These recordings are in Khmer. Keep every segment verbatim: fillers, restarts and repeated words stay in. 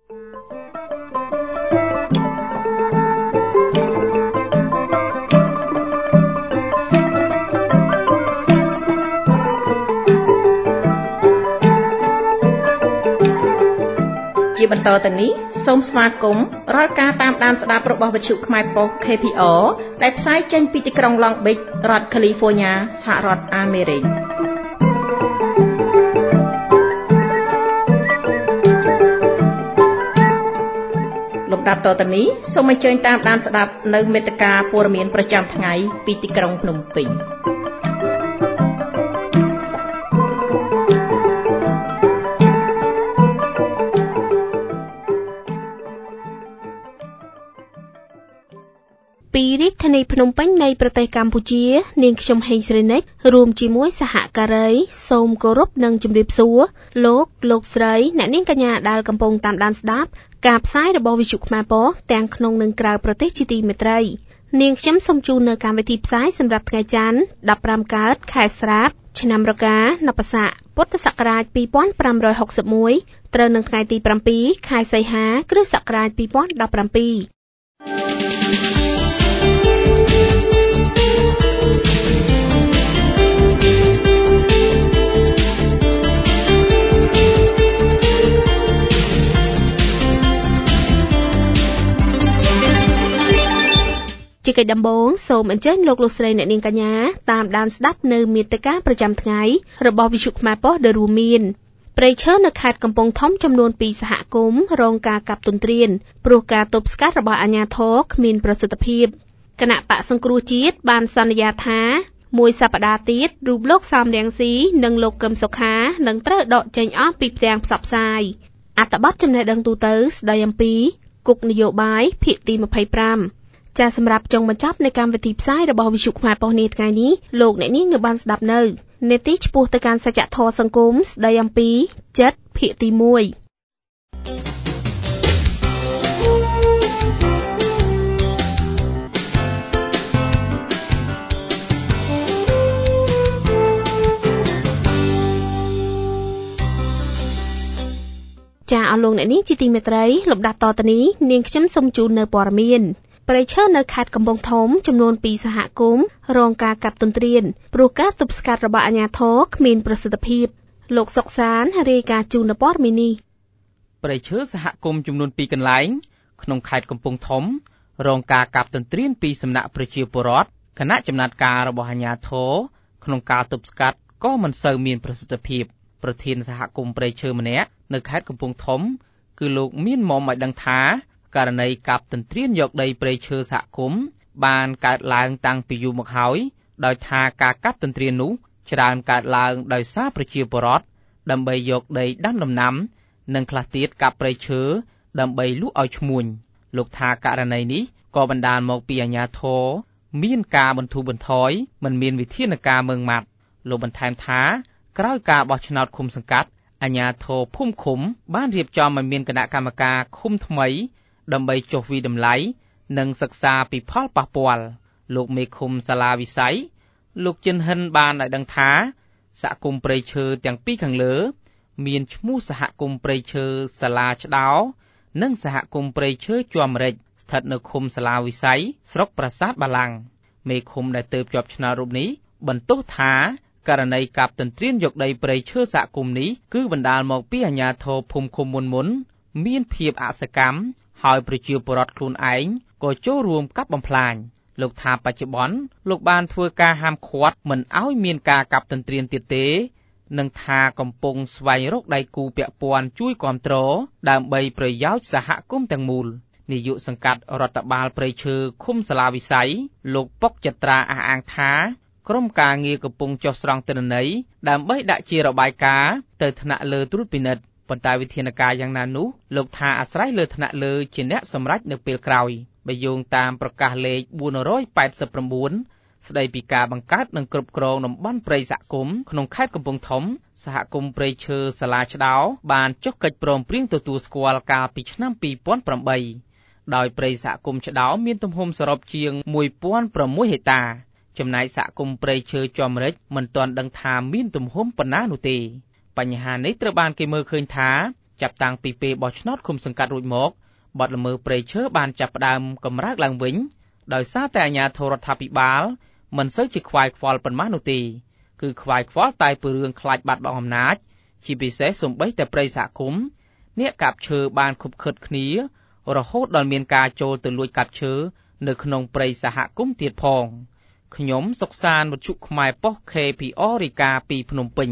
ជាបន្តទៅនេះសូមស្វាគមន៍រាល់ការតាមដានស្ដាប់របស់វិទ្យុខ្មែរប៉ុស្តិ៍ K P R ដែលផ្សាយចេញពីទីក្រុង Long Beach រដ្ឋ California សហរដ្ឋអាមេរិកលំដាប់តទៅនេះសូមអញ្ជើញតាមដានស្ដាប់នៅមេត្តាព័ត៌មានប្រចាំថ្ងៃពីទីក្រុងភ្នំពេញពីរាជធានីភ្នំពេញនៃប្រទេសកម្ពុជានាងខ្ញុំហេងស្រីនិចរួមជាមួយសហការីសូមគោរពនិងជម្រាបសួរលោកលោកស្រីអ្នកនាងកញ្ញាដែលកំពុងតាមដានស្ដាប់ការផ្សាយរបស់វិទ្យុខ្មែរប៉ុស្តិ៍ទាំងក្នុងនិងក្រៅប្រទេសជាទីមេត្រីនាងខ្ញុំសូមជូននៅកម្មវិធីផ្សាយសម្រាប់ថ្ងៃច័ន្ទដប់ប្រាំកើតខែស្រាបឆ្នាំរកានបស័កពុទ្ធសករាជពីរពាន់ប្រាំរយហកសិបមួយត្រូវនឹងថ្ងៃទីប្រាំពីរខែសីហាគ្រិស្តសករាជពីរពាន់ដប់ប្រាំពីរជាកិច្ចដំបូងសូមអញ្ជើញលោកលោកស្រីអ្នកនាងកញ្ញាតាមដានស្ដាប់នៅមាតិកាប្រចាំថ្ងៃរបស់វិទ្យុខ្មែរប៉ុស្តិ៍ដែលរួមមានព្រៃឈើនៅខេត្តកំពង់ធំចំនួនពីរសហគមន៍រងការកាប់ទន្ទ្រានព្រោះការទប់ស្កាត់របស់អាជ្ញាធរគ្មានប្រសិទ្ធភាពគណៈបកសង្គ្រោះជាតិបានសន្យាថាមួយសប្តាហ៍ទៀតរូបលោកសំរងស៊ីនិងលោកកឹមសុខានឹងត្រូវដកចេញអស់ពីផ្ទាំងផ្សព្វផ្សាយអត្ថបទចំណេះដឹងទូទៅស្ដីអំពីគុកនយោបាយភាគទីម្ភៃប្រាំចាសសម្រាប់ចុងបញ្ចប់នៃកម្មវិធីផ្សាយរបស់វិទ្យុខ្មែរប៉ុស្តិ៍នាថ្ងៃនេះលោកអ្នកនាងនៅបានស្ដាប់នៅនេតិឆ្ពោះទៅកាន់សច្ចធម៌សង្គមស្ដីអំពីចិត្តភាគទីមួយចាអស់លោកអ្នកនាងជាទីមេត្រីលំដាប់តទៅនេះនាងខ្ញុំសូមជូននៅព័ត៌មានព្រៃឈើនៅខេត្តកំពង់ធំចំនួនពីរសហគមន៍រងការកាប់ទន្ទ្រានព្រោះការទប់ស្កាត់របស់អាជ្ញាធរគ្មានប្រសិទ្ធភាពលោកសុកសានរាយការណ៍ជូននៅព័ត៌មាននេះព្រៃឈើសហគមន៍ចំនួនពីរកន្លែងក្នុងខេត្តកំពង់ធំរងការកាប់ទន្ទ្រានពីសំណាក់ប្រជាពលរដ្ឋគណៈចំណាត់ការរបស់អាជ្ញាធរក្នុងការទប់ស្កាត់ក៏មិនសូវមានប្រសិទ្ធភាពប្រធានសហគមន៍ព្រៃឈើម្នាក់នៅខេត្តកំពង់ធំគឺលោកមានមុំឲ្យដឹងថាករណីកាប់ទន្ទ្រានយកដីព្រៃឈើសហគមន៍បានកើតឡើងតាំងពីយូរមកហើយដោយថាការកាប់ទន្ទ្រាននោះច្រើនកើតឡើងដោយសារប្រជាពលរដ្ឋដើម្បីយកដីដាំដំណាំនិងខ្លះទៀតកាប់ព្រៃឈើដើម្បីលក់ឲ្យឈ្មួញលោកថាករណីនេះក៏បណ្ដាលមកពីអាជ្ញាធរមានការបន្ធូរបន្ថយមិនមានវិធានការម៉ឺងម៉ាត់លោកបន្ថែមថាក្រោយការបោះឆ្នោតឃុំសង្កាត់អាជ្ញាធរភូមិឃុំបានរៀបចំឲ្យមានគណៈកម្មការឃុំថ្មីដើម្បីចុះវិនិច្ឆ័យតម្លៃនិងសិក្សាពីផលប៉ះពាល់លោកមេឃុំសាលាវិស័យលោកចិនហិនបានឲ្យដឹងថាសហគមន៍ព្រៃឈើទាំងពីរខាងលើមានឈ្មោះសហគមន៍ព្រៃឈើសាលាឆ្ដោនិងសហគមន៍ព្រៃឈើជាំរិចស្ថិតនៅឃុំសាលាវិស័យស្រុកប្រាសាទបាឡាំងមេឃុំដែលទើបជាប់ឆ្នោតរូបនេះបន្ទោសថាករណីកាប់ទន្ទ្រានយកដីព្រៃឈើសហគមន៍នេះគឺបណ្ដាលមកពីអាជ្ញាធរភូមិឃុំមុនមុនមានភាពអសកម្មហើយប្រជាពលរដ្ឋខ្លួនឯងក៏ចូលរួមកាប់បំផ្លាញលោកថាបច្ចុប្បន្នលោកបានធ្វើការហាមឃាត់មិនឲ្យមានការកាប់ទន្ទ្រានទៀតទេនិងថាកំពុងស្វែងរកដៃគូពាក់ព័ន្ធជួយគាំទ្រដើម្បីប្រយោជន៍សហគមន៍ទាំងមូលនាយកសង្កាត់រដ្ឋបាលព្រៃឈើឃុំសាលាវិស័យលោកប៉ុកចត្រាអះអាងថាក្រុមការងារកំពុងចុះស្រង់ទិន្នន័យដើម្បីដាក់ជារបាយការណ៍ទៅថ្នាក់លើត្រួតពិនិត្យប៉ុន្តែវិធានការយ៉ាងណានោះលោកថាអាស្រ័យលើថ្នាក់លើជាអ្នកសម្រេចនៅពេលក្រោយបើយោងតាមប្រកាសលេខបួនរយប៉ែតសិបប្រាំ9ស្ដីពីការបង្កើតនិងគ្រប់គ្រងតំបន់ព្រៃសហគមន៍ក្នុងខេត្តកំពង់ធំសហគមន៍ព្រៃឈើសាលាឆ្ដោបានចុះកិច្ចព្រមព្រៀងទទួលស្គាល់កាលពីឆ្នាំពីរពាន់ប្រាំបីដោយព្រៃសហគមន៍ឆ្ដោមានទំហំសរុបជាងមួយពាន់ប្រាំមួយហិកតាចំណែកសហគមន៍ព្រៃឈើជាំរិចមិនទាន់ដឹងថាមានទំហំប៉ុណ្ណានោះទេបញ្ហានេះត្រូវបានគេមើលឃើញថាចាប់តាំងពីពេលបោះឆ្នោតឃុំសង្កាត់រួចមកបទល្មើសព្រៃឈើបានចាប់ផ្ដើមកម្រើកឡើងវិញដោយសារតែអាជ្ញាធររដ្ឋាភិបាលមិនសូវជាខ្វាយខ្វល់ប៉ុន្មាននោះទេគឺខ្វាយខ្វល់តែពីរឿងខ្លាចបាត់បង់អំណាចជាពិសេសសូម្បីតែព្រៃសហគមន៍អ្នកកាប់ឈើបានខុបខិតគ្នារហូតដល់មានការចូលទៅលួចកាប់ឈើនៅក្នុងព្រៃសហគមន៍ទៀតផងខ្ញុំសុកសានវត្ថុខ្មែរប៉ុស្តិ៍ ខេ ភី អូ រាយការណ៍ពីភ្នំពេញ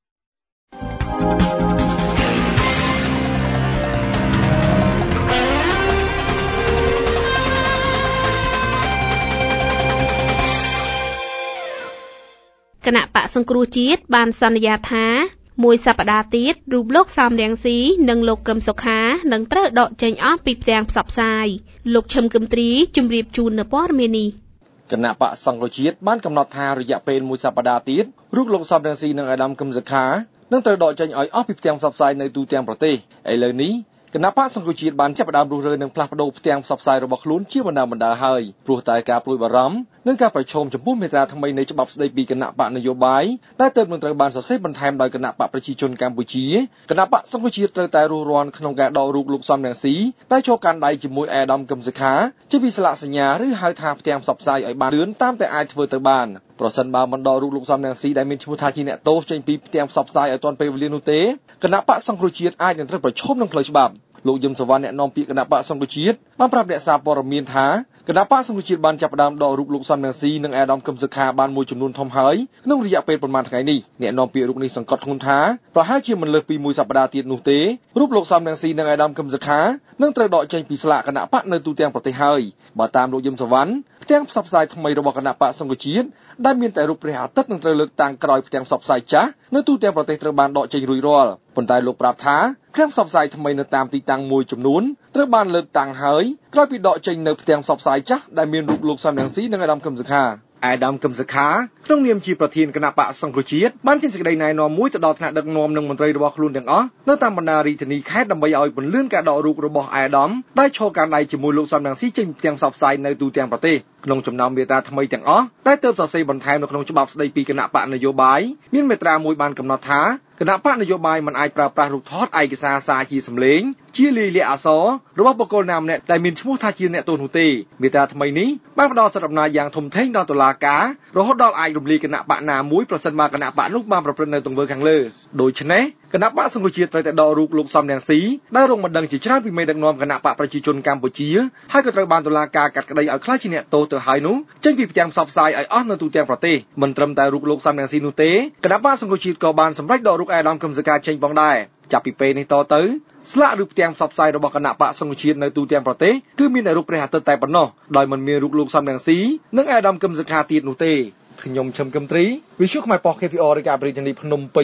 គណៈបកសង្គ្រោះជាតិបានសន្យាថាមួយសប្តាហ៍ទៀតរូបលោកសំរងស៊ីនិងលោកកឹមសុខានឹងត្រូវដកចេញអស់ពីផ្ទាំងផ្សព្វផ្សាយលោកឈឹមគឹមទ្រីជម្រាបជូននៅព័ត៌មាននេះគណៈបកសង្គ្រោះជាតិបានកំណត់ថារយៈពេលមួយសប្តាហ៍ទៀតរូបលោកសំរងស៊ីនិងអាដាមកឹមសុខានឹងត្រូវដកចេញឲ្យអស់ពីផ្ទាំងផ្សព្វផ្សាយនៅទូទាំងប្រទេសឥឡូវនេះគណៈបកសង្គ្រោះជាតិបានចាប់ផ្ដើមរុះរើនិងផ្លាស់ប្ដូរផ្ទាំងផ្សព្វផ្សាយរបស់ខ្លួនជាបណ្ដាបណ្ដាហើយព្រោះតែការព្រួយបារម្ភនិងការប្រឈមចំពោះមាត្រាថ្មីនៃច្បាប់ស្តីពីគណៈបកនយោបាយដែលទើបនឹងត្រូវបានសរសេរបន្ថែមដោយគណៈបកប្រជាជនកម្ពុជាគណៈបកសង្គ្រោះជាតិត្រូវតែរុះរាន់ក្នុងការដករូបលោកសំរងស៊ីដែលចូលកាន់ដៃជាមួយអាដាមកឹមសុខាជាពីស្លាកសញ្ញាឬហៅថាផ្ទាំងផ្សព្វផ្សាយឲ្យបានលឿនតាមតែអាចធ្វើទៅបានប្រសិនបើមិនដករូបលោកសំរងស៊ីដែលមានឈ្មោះថាជាអ្នកទោសចេញពីផ្ទាំងផ្សព្វផ្សាយឲ្យទាន់ពេលវេលានោះទេគណៈបកសង្គ្រោះជាតិអាចនឹងត្រូវប្រឈមនឹងផ្លូវច្បាប់លោកយឹមសវណ្ណអ្នកនាំពាក្យគណៈបកសង្គ្រោះជាតិបានប្រាប់អ្នកសារព័ត៌មានថាគណៈបកសង្គ្រោះជាតិបានចាប់ផ្ដើមដករូបលោកសំរងស៊ីនិងអាដាមកឹមសុខាបានមួយចំនួនធំហើយក្នុងរយៈពេលប្រមាណថ្ងៃនេះអ្នកនាំពាក្យរូបនេះសង្កត់ធ្ងន់ថាប្រហែលជាមិនលើសពីមួយសប្តាហ៍ទៀតនោះទេរូបលោកសំរងស៊ីនិងអាដាមកឹមសុខានឹងត្រូវដកចេញពីស្លាកគណៈបកនៅទូទាំងប្រទេសហើយបើតាមលោកយឹមសវណ្ណផ្ទាំងផ្សព្វផ្សាយថ្មីរបស់គណៈបកសង្គ្រោះជាតិដែលមានតែរូបព្រះអាទិត្យនឹងត្រូវលើកតាំងក្រោយផ្ទាំងផ្សព្វផ្សាយចាស់នៅទូទាំងប្រទេសត្រូវបានដកចេញរួចរាល់ប៉ុន្តែលោកប្រាប់ថាផ្ទាំងផ្សព្វផ្សាយថ្មីនៅតាមទីតាំងមួយចំនួនត្រូវបានលើកតាំងហើយក្រោយពីដកចេញនៅផ្ទាំងផ្សព្វផ្សាយចាស់ដែលមានរូបលោកសំរងស៊ីនិងអាដាមកឹមសុខាអាដាមកឹមសុខាក្នុងនាមជាប្រធានគណៈបកសង្គ្រោះជាតិបានចេញសេចក្តីណែនាំមួយទៅដល់ថ្នាក់ដឹកនាំនិងមន្ត្រីរបស់ខ្លួនទាំងអស់នៅតាមបណ្ដារាជធានីខេត្តដើម្បីឲ្យពន្លឿនការដករូបរបស់អាដាមដែលឈរកាន់ដៃជាមួយលោកសំរងស៊ីចេញផ្ទាំងផ្សព្វផ្សាយនៅទូទាំងប្រទេសក្នុងចំណោមមាត្រាថ្មីទាំងអស់ដែលទើបសរសេរបន្ថែមនៅក្នុងច្បាប់ស្តីពីគណៈបកនយោបាយមានមាត្រាមួយបានកំណត់ថាគណៈបកនយោបាយមិនអាចប្រើប្រាស់រូបថតឯកសារសារជាសម្លេងជាលាយលក្ខណ៍អក្សររបស់បុគ្គលណាម្នាក់ដែលមានឈ្មោះថាជាអ្នកទោសនោះទេមាត្រាថ្មីនេះបានផ្ដល់សិទ្ធិអំណាចយ៉ាងធំធេងដល់តុលាការរហូតដល់អាចរំលាយគណៈបកណាមួយប្រសិនបើគណៈបកនោះបានប្រព្រឹត្តនៅទង្វើខាងលើដូច្នេះគណៈបកសង្គ្រោះជាតិត្រូវតែដករូបលោកសំរងស៊ីដែលរងបណ្ដឹងជាច្រើនពីមេដឹកនាំគណៈបកប្រជាជនកម្ពុជាហើយក៏ត្រូវបានតុលាការកាត់ក្តីឲ្យក្លាយជាអ្នកទោសទៅហើយនោះចេញពីផ្ទាំងផ្សព្វផ្សាយឲ្យអស់នៅទូទាំងប្រទេសមិនត្រឹមតែរូបលោកសំរងស៊ីនោះទេគណៈបកសង្គ្រោះជាតិក៏បានសម្រេចដករូបអាដាមកឹមសុខាចេញផងដែរចាប់ពីពេលនេះតទៅស្លាកឬផ្ទាំងផ្សព្វផ្សាយរបស់គណៈបកសង្គ្រោះជាតិនៅទូទាំងប្រទេសគឺមានតែរូបព្រះអាទិត្យតែប៉ុណ្ណោះដោយមិនមានរូបលោកសំរងស៊ីនិងអាដាមកឹមសុខាទៀតនោះទេខ្ញុំឈឹមគឹមទ្រីវិទ្យុខ្មែរប៉ុស្តិ៍ ខេ ភី អូ រាយការណ៍ពីរាជធានីភ្នំពេញ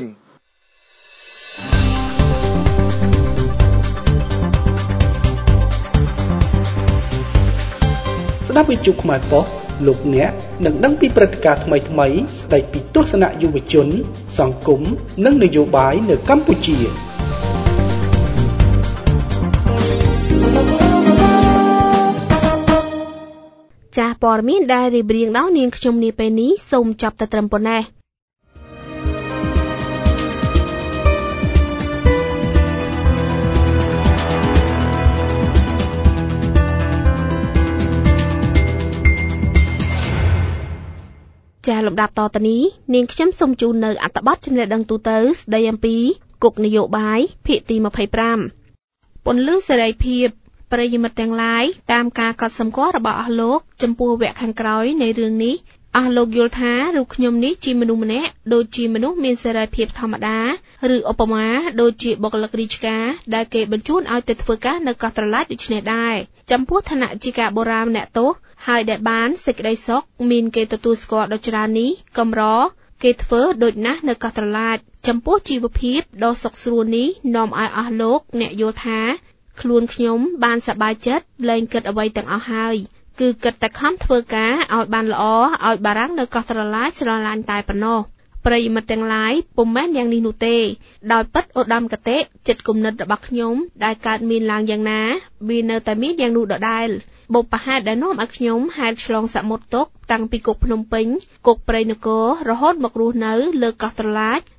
ស្ដាប់វិទ្យុខ្មែរប៉ុស្តិ៍លោកអ្នកនឹងដឹងពីព្រឹត្តិការណ៍ថ្មីៗស្ដីពីទស្សនៈយុវជនសង្គមនិងនយោបាយនៅកម្ពុជាចាស់ព័ត៌មានដែលរៀបរៀងដោយនាងខ្ញុំនាពេលនេះសូមចាប់តែត្រឹមប៉ុណ្ណេះចាលំដាប់តទៅនេះនាងខ្ញុំសូមជូននៅអត្ថបទចំណេះដឹងទូទៅស្ដីអំពីគុកនយោបាយភាគទីยี่สิบห้าពន្លឺសេរីភាពប្រិយមិត្តទាំងឡាយតាមការកត់សម្គាល់របស់អស់លោកចំពោះវគ្គខាងក្រោយនៃរឿងនេះអស់លោកយល់ថារូបខ្ញុំនេះជាមនុស្សម្នាក់ដូចជាមនុស្សមានសេរីភាពធម្មតាឬឧបមាដូចជាបុគ្គលិករាជការដែលគេបញ្ជូនឲ្យទៅធ្វើការនៅកោះត្រឡាចដូចនេះដែរចំពោះឋានៈជាការបុរាណម្នាក់ទោសហើយដែលបានសេចក្តីសុខមានគេទទួលស្គាល់ដ៏ច្រើននេះកំរគេធ្វើដូចណាស់នៅកោះត្រឡាចចំពោះជីវភាពដ៏សុខស្រួលនេះនាំឲ្យអស់លោកអ្នកយល់ថាខ្លួនខ្ញុំបានសប្បាយចិត្តលែងគិតអ្វីទាំងអស់ហើយគឺគិតតែខំធ្វើការឲ្យបានល្អឲ្យបារាំងនៅកោះត្រឡាចស្រឡាញ់តែប៉ុណ្ណោះប្រិយមិត្តទាំងឡាយពុំមែនយ៉ាងនេះនោះទេដោយពិតឧត្តមគតិចិត្តគំនិតរបស់ខ្ញុំដែលកើតមានឡើងយ៉ាងណាវានៅតែមានយ៉ាងនោះដដែលបុព្វហេតុដែលនាំឲ្យខ្ញុំហែលឆ្លងសមុទ្រទុកតាំងពីគុកភ្នំពេញគុកព្រៃនគររហូតមករស់នៅលើកោះត្រឡាច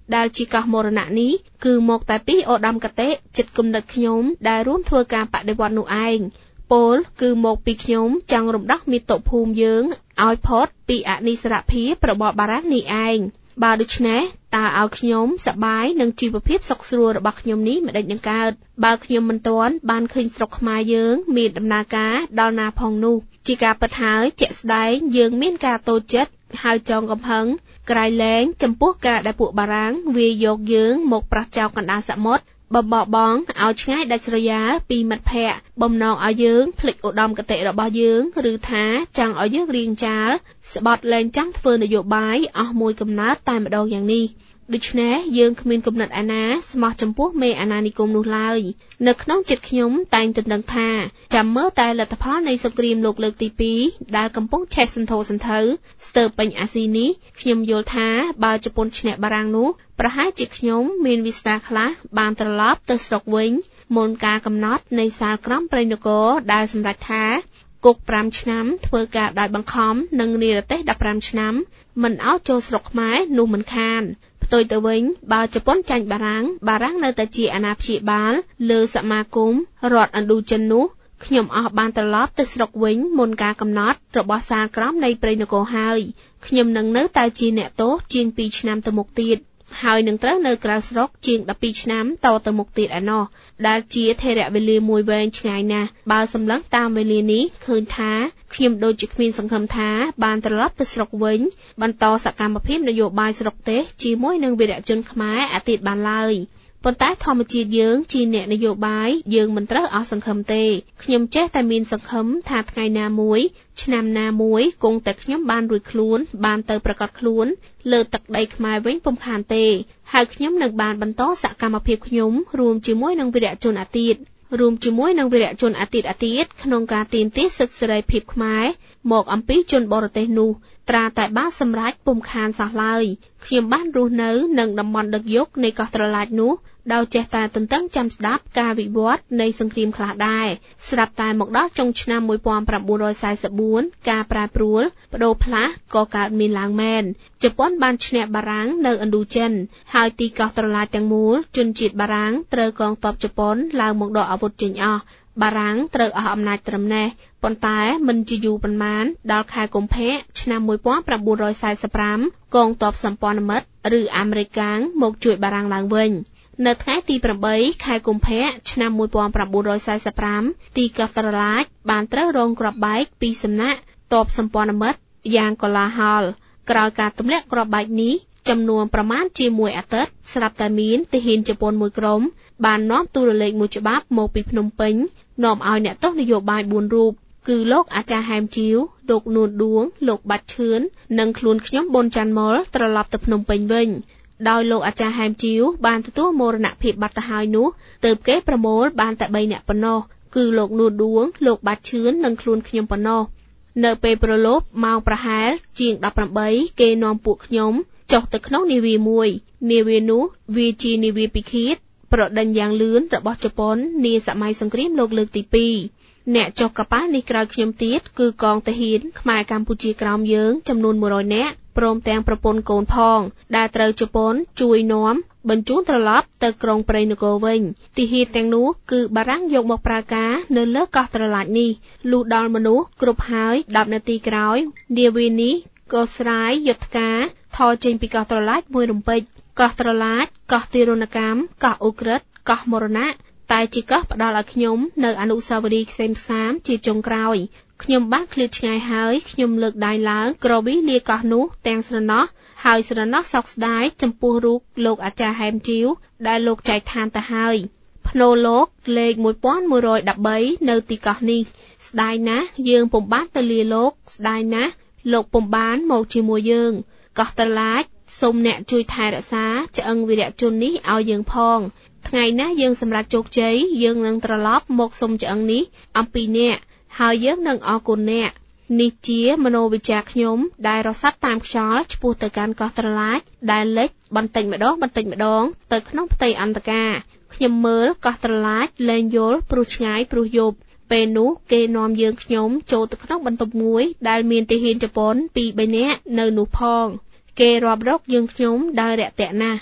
ដែលជាកោះមរណៈនេះគឺមកតែពីឧត្តមកតេចិត្តគំនិតខ្ញុំដែលរួមធ្វើការបដិវត្តន៍នោះឯងពលគឺមកពីខ្ញុំចង់រំដោះមាតុភូមិយើងឲ្យផុតពីអនិស្សរភាពរបស់បារាំងនេះឯងបើដូច្នេះតើឲ្យខ្ញុំសប្បាយនឹងជីវភាពសុខស្រួលរបស់ខ្ញុំនេះមិនដេចនឹងកើតបើខ្ញុំមិនទាន់បានឃើញស្រុកខ្មែរយើងមានដំណើរការដល់ណាផងនោះជាការពិតហើយជាក់ស្ដែងយើងមានការតូចចិត្តហើយចងកំហឹងក្រៃលែងចំពោះការដែលពួកបារាំងវាយកយើងមកប្រោះចោលកណ្ដាលសមុទ្របបបបងឲ្យឆ្ងាយដាច់ស្រយាលពីមិត្តភ័ក្តិបំណងឲ្យយើងភ្លេចឧត្តមគតិរបស់យើងឬថាចង់ឲ្យយើងរៀងចាលស្បត់លែងចង់ធ្វើនយោបាយអស់មួយកំណើតតែម្ដងយ៉ាងនេះដូច្នេះយើងគ្មានគំនិតឯណាស្មោះចំពោះមេអាណានិគមនោះឡើយនៅក្នុងចិត្តខ្ញុំតែងតែដឹងថាចាំមើលតែលទ្ធផលនៃសង្គ្រាមលោកលើកទីពីរដែលកំពុងឆេះសន្ធោសន្ធៅស្ទើរពេញអាស៊ីនេះខ្ញុំយល់ថាបើជប៉ុនឈ្នះបារាំងនោះប្រហែលជាខ្ញុំមានវាសនាខ្លះបានត្រឡប់ទៅស្រុកវិញមុនការកំណត់នៃសាលក្រមព្រៃនគរដែលសម្រេចថាគុកប្រាំឆ្នាំធ្វើការដោយបង្ខំនិងនិរទេសដប់ប្រាំឆ្នាំមិនឲ្យចូលស្រុកខ្មែរនោះមិនខានផ្ទុយទៅវិញបើជប៉ុនចាញ់បារាំងបារាំងនៅតែជាអាណាព្យាបាលលើសមាគមរដ្ឋឥណ្ឌូចិននោះខ្ញុំអស់បានត្រឡប់ទៅស្រុកវិញមុនការកំណត់របស់សាលក្រមនៃព្រៃនគរហើយខ្ញុំនឹងនៅតែជាអ្នកទោសជាងពីរឆ្នាំទៅមុខទៀតហើយនឹងត្រូវនៅក្រៅស្រុកជាងដប់ពីរឆ្នាំតទៅមុខទៀតឯណោះដែលជាថេរវេលាមួយវែងឆ្ងាយណាស់បើសម្លឹងតាមវេលានេះឃើញថាខ្ញុំដូចជាគ្មានសង្ឃឹមថាបានត្រឡប់ទៅស្រុកវិញបន្តសកម្មភាពនយោបាយស្រុកទេសជាមួយនឹងវីរៈជនខ្មែរអាទិត្យបានឡើយប៉ុន្តែធម្មជាតិយើងជាអ្នកនយោបាយយើងមិនត្រូវអស់សង្ឃឹមទេខ្ញុំចេះតែមានសង្ឃឹមថាថ្ងៃណាមួយឆ្នាំណាមួយគង់តែខ្ញុំបានរួចខ្លួនបានទៅប្រកាសខ្លួនលើទឹកដីខ្មែរវិញពុំខានទេហើយខ្ញុំនឹងបានបន្តសកម្មភាពខ្ញុំរួមជាមួយនឹងវីរៈជនអាទិត្យរួមជាមួយនឹងវីរៈជនអាទិត្យអាទិត្យក្នុងការទាមទារសិទ្ធិសេរីភាពខ្មែរមកអំពីជនបរទេសនោះត្រាតែបានសម្រេចពុំខានសោះឡើយខ្ញុំបានរស់នៅនឹងតំបន់ដឹកយកនៃកោះត្រឡាចនោះដោយចេះតែទន្ទឹងចាំស្ដាប់ការវិវត្តនៃសង្គ្រាមខ្លះដែរស្រាប់តែមកដល់ចុងឆ្នាំmột nghìn chín trăm bốn mươi tưការប្រែប្រួលបដូរផ្លាស់ក៏កើតមានឡើងមែនជប៉ុនបានឈ្នះបារាំងនៅឥណ្ឌូចិនហើយទីកោះត្រឡាចទាំងមូលជនជាតិបារាំងត្រូវកងទ័ពជប៉ុនឡើងមកដកអាវុធចេញអស់បារាំងត្រូវអស់អំណាចត្រឹមនេះប៉ុន្តែមិនជាយូរប៉ុន្មានដល់ខែកុម្ភៈឆ្នាំmột nghìn chín trăm bốn mươi lămកងទ័ពសម្ព័ន្ធមិត្តឬអាមេរិកកាំងមកជួយបារាំងឡើងវិញនៅថ្ងៃទី8ខែកុម្ភៈឆ្នាំmột nghìn chín trăm bốn mươi lămទីកោះត្រឡាចបានត្រូវរងគ្រាប់បែកពីសំណាក់ទ័ពសម្ព័ន្ធមិត្តយ៉ាងកលាហលក្រោយការទម្លាក់គ្រាប់បែកនេះចំនួនប្រមាណជាមួយអាទិត្យស្រាប់តែមានទាហានជប៉ុនមួយក្រុមបាននាំទូរលេខមួយច្បាប់មកពីភ្នំពេញនាំឲ្យអ្នកទោសនយោបាយបួនរូបគឺលោកអាចារ្យហែមជីវលោកនួនឌួងលោកបាច់ឈឿននិងខ្លួនខ្ញុំប៊ុនច័ន្ទមុលត្រឡប់ទៅភ្នំពេញវិញដោយលោកអាចារ្យហែមជីវបានទទួលមរណភាពបាត់ទៅហើយនោះទើបគេប្រមូលបានតែបីនាក់ប៉ុណ្ណោះគឺលោកនួនឌួងលោកបាច់ឈឿននិងខ្លួនខ្ញុំប៉ុណ្ណោះនៅពេលប្រឡប់ម៉ោងប្រហែលជាងដប់ប្រាំបីគេនាំពួកខ្ញុំចុះទៅក្នុងនាវាមួយនាវានោះវាជានាវាពិឃាតប្រដេញយ៉ាងលឿនរបស់ជប៉ុននាសម័យសង្គ្រាមលោកលើកទីពីរអ្នកចុះកប៉ាល់នេះក្រោយខ្ញុំទៀតគឺកងទាហានខ្មែរកម្ពុជាក្រោមយើងចំនួនមួយរយនាក់ព្រមទាំងប្រពន្ធកូនផងដែលត្រូវជប៉ុនជួយនាំបញ្ជូនត្រឡប់ទៅក្រុងព្រៃនគរវិញទាហានទាំងនោះគឺបារាំងយកមកប្រើការនៅលើកោះត្រឡាចនេះលុះដល់មនុស្សគ្រប់ហើយដប់នាទីក្រោយនាវានេះក៏ស្រាយយុទ្ធការថយចេញពីកោះត្រឡាចមួយរំពេចកោះត្រឡាចកោះទារុណកម្មកោះអ៊ុក្រិតកោះមរណៈតែជាកោះផ្ដល់ឲ្យខ្ញុំនៅអនុស្សាវរីយ៍ក្សេមសាមជាចុងក្រោយខ្ញុំបានឃ្លាតឆ្ងាយហើយខ្ញុំលើកដៃឡើងក្រវីលាកោះនោះទាំងស្រណោះហើយស្រណោះសោកស្ដាយចំពោះរូបលោកអាចារ្យហែមជីវដែលលោកចែកឋានទៅហើយភ្នោលោកលេខmột nghìn một trăm mười baនៅទីកោះនេះស្ដាយណាស់យើងពុំបានទៅលាលោកស្ដាយណាស់លោកពុំបានមកជាមួយយើងកោះត្រឡាចសូមអ្នកជួយថែរក្សាឆ្អឹងវីរៈជននេះឲ្យយើងផងថ្ងៃណាយើងសម្រាប់ជោគជ័យយើងនឹងត្រឡប់មកសុំឆ្អឹងនេះអំពីអ្នកហើយយើងនឹងអរគុណអ្នកនេះជាមនោវិជ្ជាខ្ញុំដែលរសាត់តាមខ្យល់ឆ្ពោះទៅកាន់កោះត្រឡាចដែលលិចបន្តិចម្ដងបន្តិចម្ដងទៅក្នុងផ្ទៃអន្តការខ្ញុំមើលកោះត្រឡាចលែងយល់ព្រោះឆ្ងាយព្រោះយប់ពេលនោះគេនាំយើងខ្ញុំចូលទៅក្នុងបន្ទប់មួយដែលមានទាហានជប៉ុនពីរបីនាក់នៅនោះផងគេរាប់រកយើងខ្ញុំដោយរាក់ទាក់ណាស់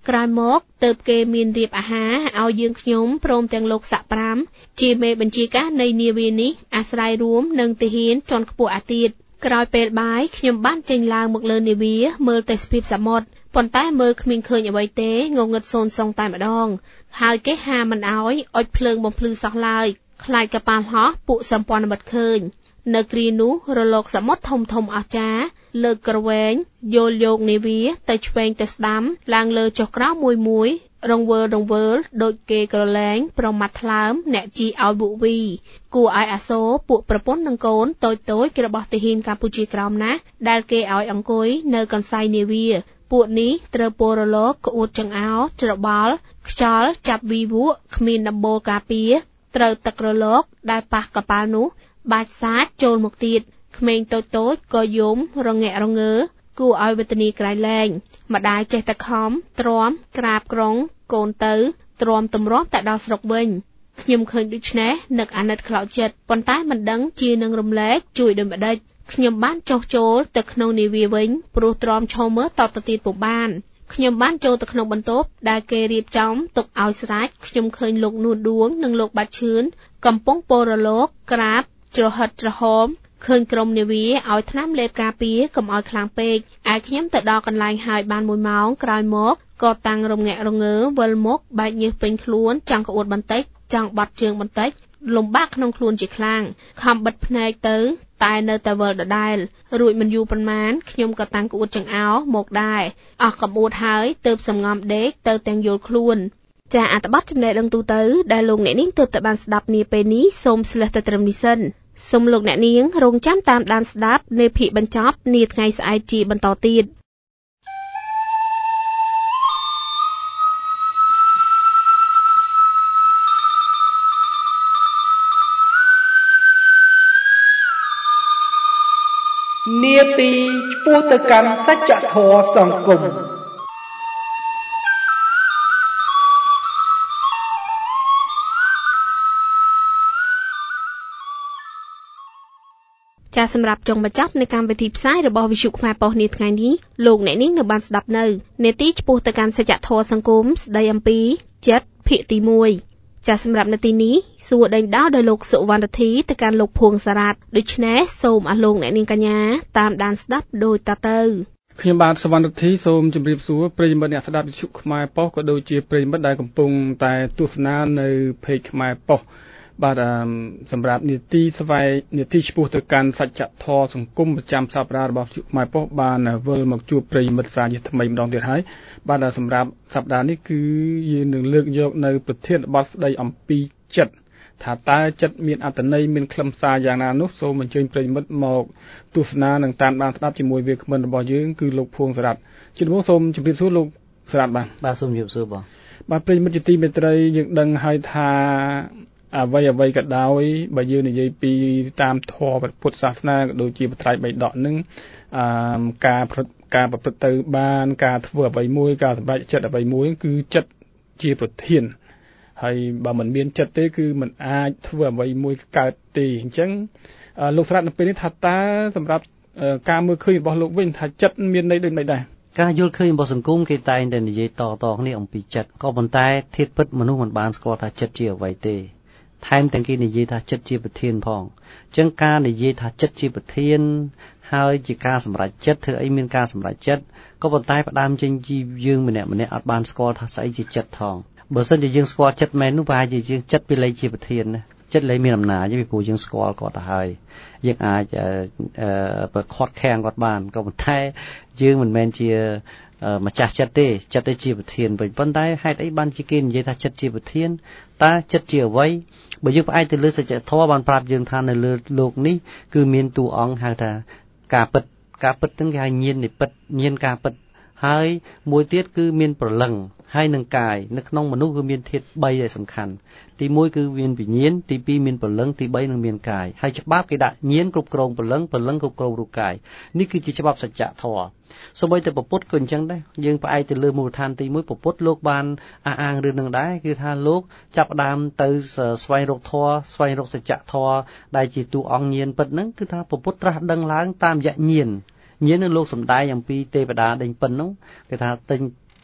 ក្រោយមកទើបគេមានរៀបអាហារឲ្យយើងខ្ញុំព្រមទាំងលោកសាក់ប្រាំជាមេបញ្ជាការនៃនាវានេះអាស្រ័យរួមនឹងទាហានជាន់ខ្ពស់អាទៀតក្រោយពេលបាយខ្ញុំបានចេញឡើងមកលើនាវាមើលទេសភាពសមុទ្រប៉ុន្តែមើលគ្មានឃើញអ្វីទេងងឹតសូន្យសងតែម្ដងហើយគេហាមិនឲ្យអុជភ្លើងបំភ្លឺសោះឡើយខ្លាចកប៉ាល់ហោះពួកសម្ព័ន្ធមិត្តឃើញនៅគ្រានោះរលកសមុទ្រធំធំអស្ចារ្យលើកក្រវែងយល់យកនាវាទៅឆ្វេងទៅស្ដាំឡើងលើចុះក្រោមមួយមួយរង្វើលរង្វើលដូចគេក្រឡែងប្រមាត់ថ្លើមអ្នកជីឲ្យបុវីគួរឲ្យអាសូរពួកប្រពន្ធនិងកូនតូចតូចរបស់ទាហានកម្ពុជាក្រោមណាស់ដែលគេឲ្យអង្គុយនៅកន្សែងនាវាពួកនេះត្រូវពលរលកក្អួតចង្អោរច្របល់ខ្យល់ចាប់វីវក់គ្មានដំបូលការពារត្រូវទឹករលកដែលប៉ះកប៉ាល់នោះបាច់សាចចូលមកទៀតក្មេងតូចតូចក៏យំរងាក់រងើគួរឲ្យវេទនាក្រៃលែងម្ដាយចេះតែខំទ្រាំក្រាបក្រុងកូនទៅទ្រាំទម្រាំតែដល់ស្រុកវិញខ្ញុំឃើញដូច្នេះនឹកអាណិតខ្លោចចិត្តប៉ុន្តែមិនដឹងជានឹងរំលែកជួយដូចម្ដេចខ្ញុំបានចុះចូលទៅក្នុងនាវាវិញព្រោះទ្រាំឈរមើលតទៅទៀតពុំបានខ្ញុំបានចូលទៅក្នុងបន្ទប់ដែលគេរៀបចំទុកឲ្យស្រេចខ្ញុំឃើញលោកនួនដួងនិងលោកបាច់ឈឿនកំពុងពោរលកក្រាបច្រហិតច្រហមឃើញក្រុមនាវាឲ្យថ្នាំលេបការពារកុំឲ្យខ្លាំងពេកឯខ្ញុំទៅដល់កន្លែងហើយបានមួយម៉ោងក្រោយមកក៏តាំងរងាក់រងើវិលមុខបែកញើសពេញខ្លួនចង់ក្អួតបន្តិចចង់បត់ជើងបន្តិចលំបាកក្នុងខ្លួនជាខ្លាំងខំបិទភ្នែកទៅតែនៅតែវិលដដែលរួចមិនយូរប៉ុន្មានខ្ញុំក៏តាំងក្អួតចង្អោរមកដែរអស់កំអួតហើយទើបសំងំដេកទៅទាំងយល់ខ្លួនចាអត្ថបទចំណេះដឹងទូទៅដែលលោកអ្នកនាងទើបតែបានស្ដាប់នាពេលនេះសូមស្លេះទៅត្រឹមនេះសិនសូមលោកអ្នកនាងរងចាំតាមដានស្ដាប់នៅភាគបញ្ចប់នាថ្ងៃស្អែកជាបន្តទៀតនាទីឆ្ពោះទៅកាន់សច្ចធម៌សង្គមចាសម្រាប់ចុងបញ្ចប់នៃកម្មវិធីផ្សាយរបស់វិទ្យុខ្មែរប៉ុស្តិ៍នាថ្ងៃនេះលោកអ្នកនាងនៅបានស្ដាប់នៅនាទីឆ្ពោះទៅកាន់សច្ចធម៌សង្គមស្ដីអំពីចិត្តភាគទីមួយចាសម្រាប់នាទីនេះសួរដេញដោលដោយលោកសុវណ្ណធីទៅកាន់លោកភួងសារ៉ាត់ដូច្នេះសូមអស់លោកអ្នកនាងកញ្ញាតាមដានស្ដាប់ដូចតទៅខ្ញុំបាទសុវណ្ណធីសូមជម្រាបសួរប្រិយមិត្តអ្នកស្ដាប់វិទ្យុខ្មែរប៉ុស្តិ៍ក៏ដូចជាប្រិយមិត្តដែលកំពុងតែទស្សនានៅ Page ខ្មែរប៉ុស្តិ៍បាទសម្រាប់នីតិស្វ័យនីតិឆ្ពោះទៅកាន់សច្ចធម៌សង្គមប្រចាំសប្តាហ៍របស់ខ្មែរប៉ុស្តិ៍បានវិលមកជួបប្រិយមិត្តសាជាថ្មីម្ដងទៀតហើយបាទសម្រាប់សប្តាហ៍នេះគឺយើងនឹងលើកយកនៅប្រធានបទស្ដីអំពីចិត្តថាតើចិត្តមានអត្ថន័យមានខ្លឹមសារយ៉ាងណានោះសូមអញ្ជើញប្រិយមិត្តមកទស្សនានិងតាមដានស្ដាប់ជាមួយវាគ្មិនរបស់យើងគឺលោកភួងសារ៉ាត់ជាដំបូងសូមជម្រាបសួរលោកសារ៉ាត់បាទបាទសូមជម្រាបសួរបងបាទប្រិយមិត្តជាទីមេត្រីយើងដឹងហើយថាអ្វីអ្វីក៏ដោយបើយើងនិយាយពីតាមធម៌ពុទ្ធសាសនាក៏ដូចជាបត្រៃបិដកនឹងអឺការការប្រព្រឹត្តទៅបានការធ្វើអ្វីមួយការសម្រេចចិត្តអ្វីមួយគឺចិត្តជាប្រធានហើយបើមិនមានចិត្តទេគឺมันអាចធ្វើអ្វីមួយកើតទេអញ្ចឹងលោកស្រាត់នៅពេលនេះថាតើសម្រាប់ការមើលឃើញរបស់លោកវិញថាចិត្តមានន័យដូចនេះដែរការយល់ឃើញរបស់សង្គមគេតែងតែនិយាយតតគ្នាអំពីចិត្តក៏ប៉ុន្តែធាតុពិតមនុស្សមិនបានស្គាល់ថាចិត្តជាអ្វីទេថែមទាំងគេនិយាយថាចិត្តជាប្រធានផងអញ្ចឹងការនិយាយថាចិត្តជាប្រធានហើយជាការសម្រេចចិត្តធ្វើអីមានការសម្រេចចិត្តក៏ប៉ុន្តែផ្ដើមចេញជាយើងម្នាក់ម្នាក់អត់បានស្គាល់ថាស្អីជាចិត្តថងបើសិនជាយើងស្គាល់ចិត្តមែននោះប្រហែលជាយើងចិត្តវាលែងជាប្រធានណាចិត្តលែងមានអំណាចទេពីព្រោះយើងស្គាល់គាត់ទៅហើយយើងអាចប្រខាត់ខាំងគាត់បានក៏ប៉ុន្តែយើងមិនមែនជាម្ចាស់ចិត្តទេចិត្តទេជាប្រធានវិញប៉ុន្តែហេតុអីបានជាគេនិយាយថាចិត្តជាប្រធានតើចិត្តជាអ្វីបើយើងផ្អែកទៅលើសច្ចធម៌បានប្រាប់យើងថានៅលើលោកនេះគឺមានតួអង្គហៅថាការពិតការពិតហ្នឹងគេហៅញាណនិពិតញាណការពិតហើយមួយទៀតគឺមានព្រលឹងហើយនឹងកាយនៅក្នុងមនុស្សគឺមានធាតុបីដែលសំខាន់ទីមួយគឺមានវិញ្ញាណទីពីរមានព្រលឹងទីបីនឹងមានកាយហើយច្បាប់គេដាក់ញាណគ្រប់គ្រងព្រលឹងព្រលឹងគ្រប់គ្រងរូបកាយនេះគឺជាច្បាប់សច្ចធម៌សូម្បីតែពុទ្ធក៏អញ្ចឹងដែរយើងផ្អែកទៅលើមូលដ្ឋានទីមួយពុទ្ធលោកបានអះអាងរឿងនឹងដែរគឺថាលោកចាប់ផ្ដើមទៅស្វែងរកធម៌ស្វែងរកសច្ចធម៌ដែលជាតួអង្គញាណពិតហ្នឹងគឺថាពុទ្ធត្រាស់ដឹងឡើងតាមរយៈញាណញាណនឹងលោកសំដែងអំពីទេវតាដេញពិននោះគេថាទិញធ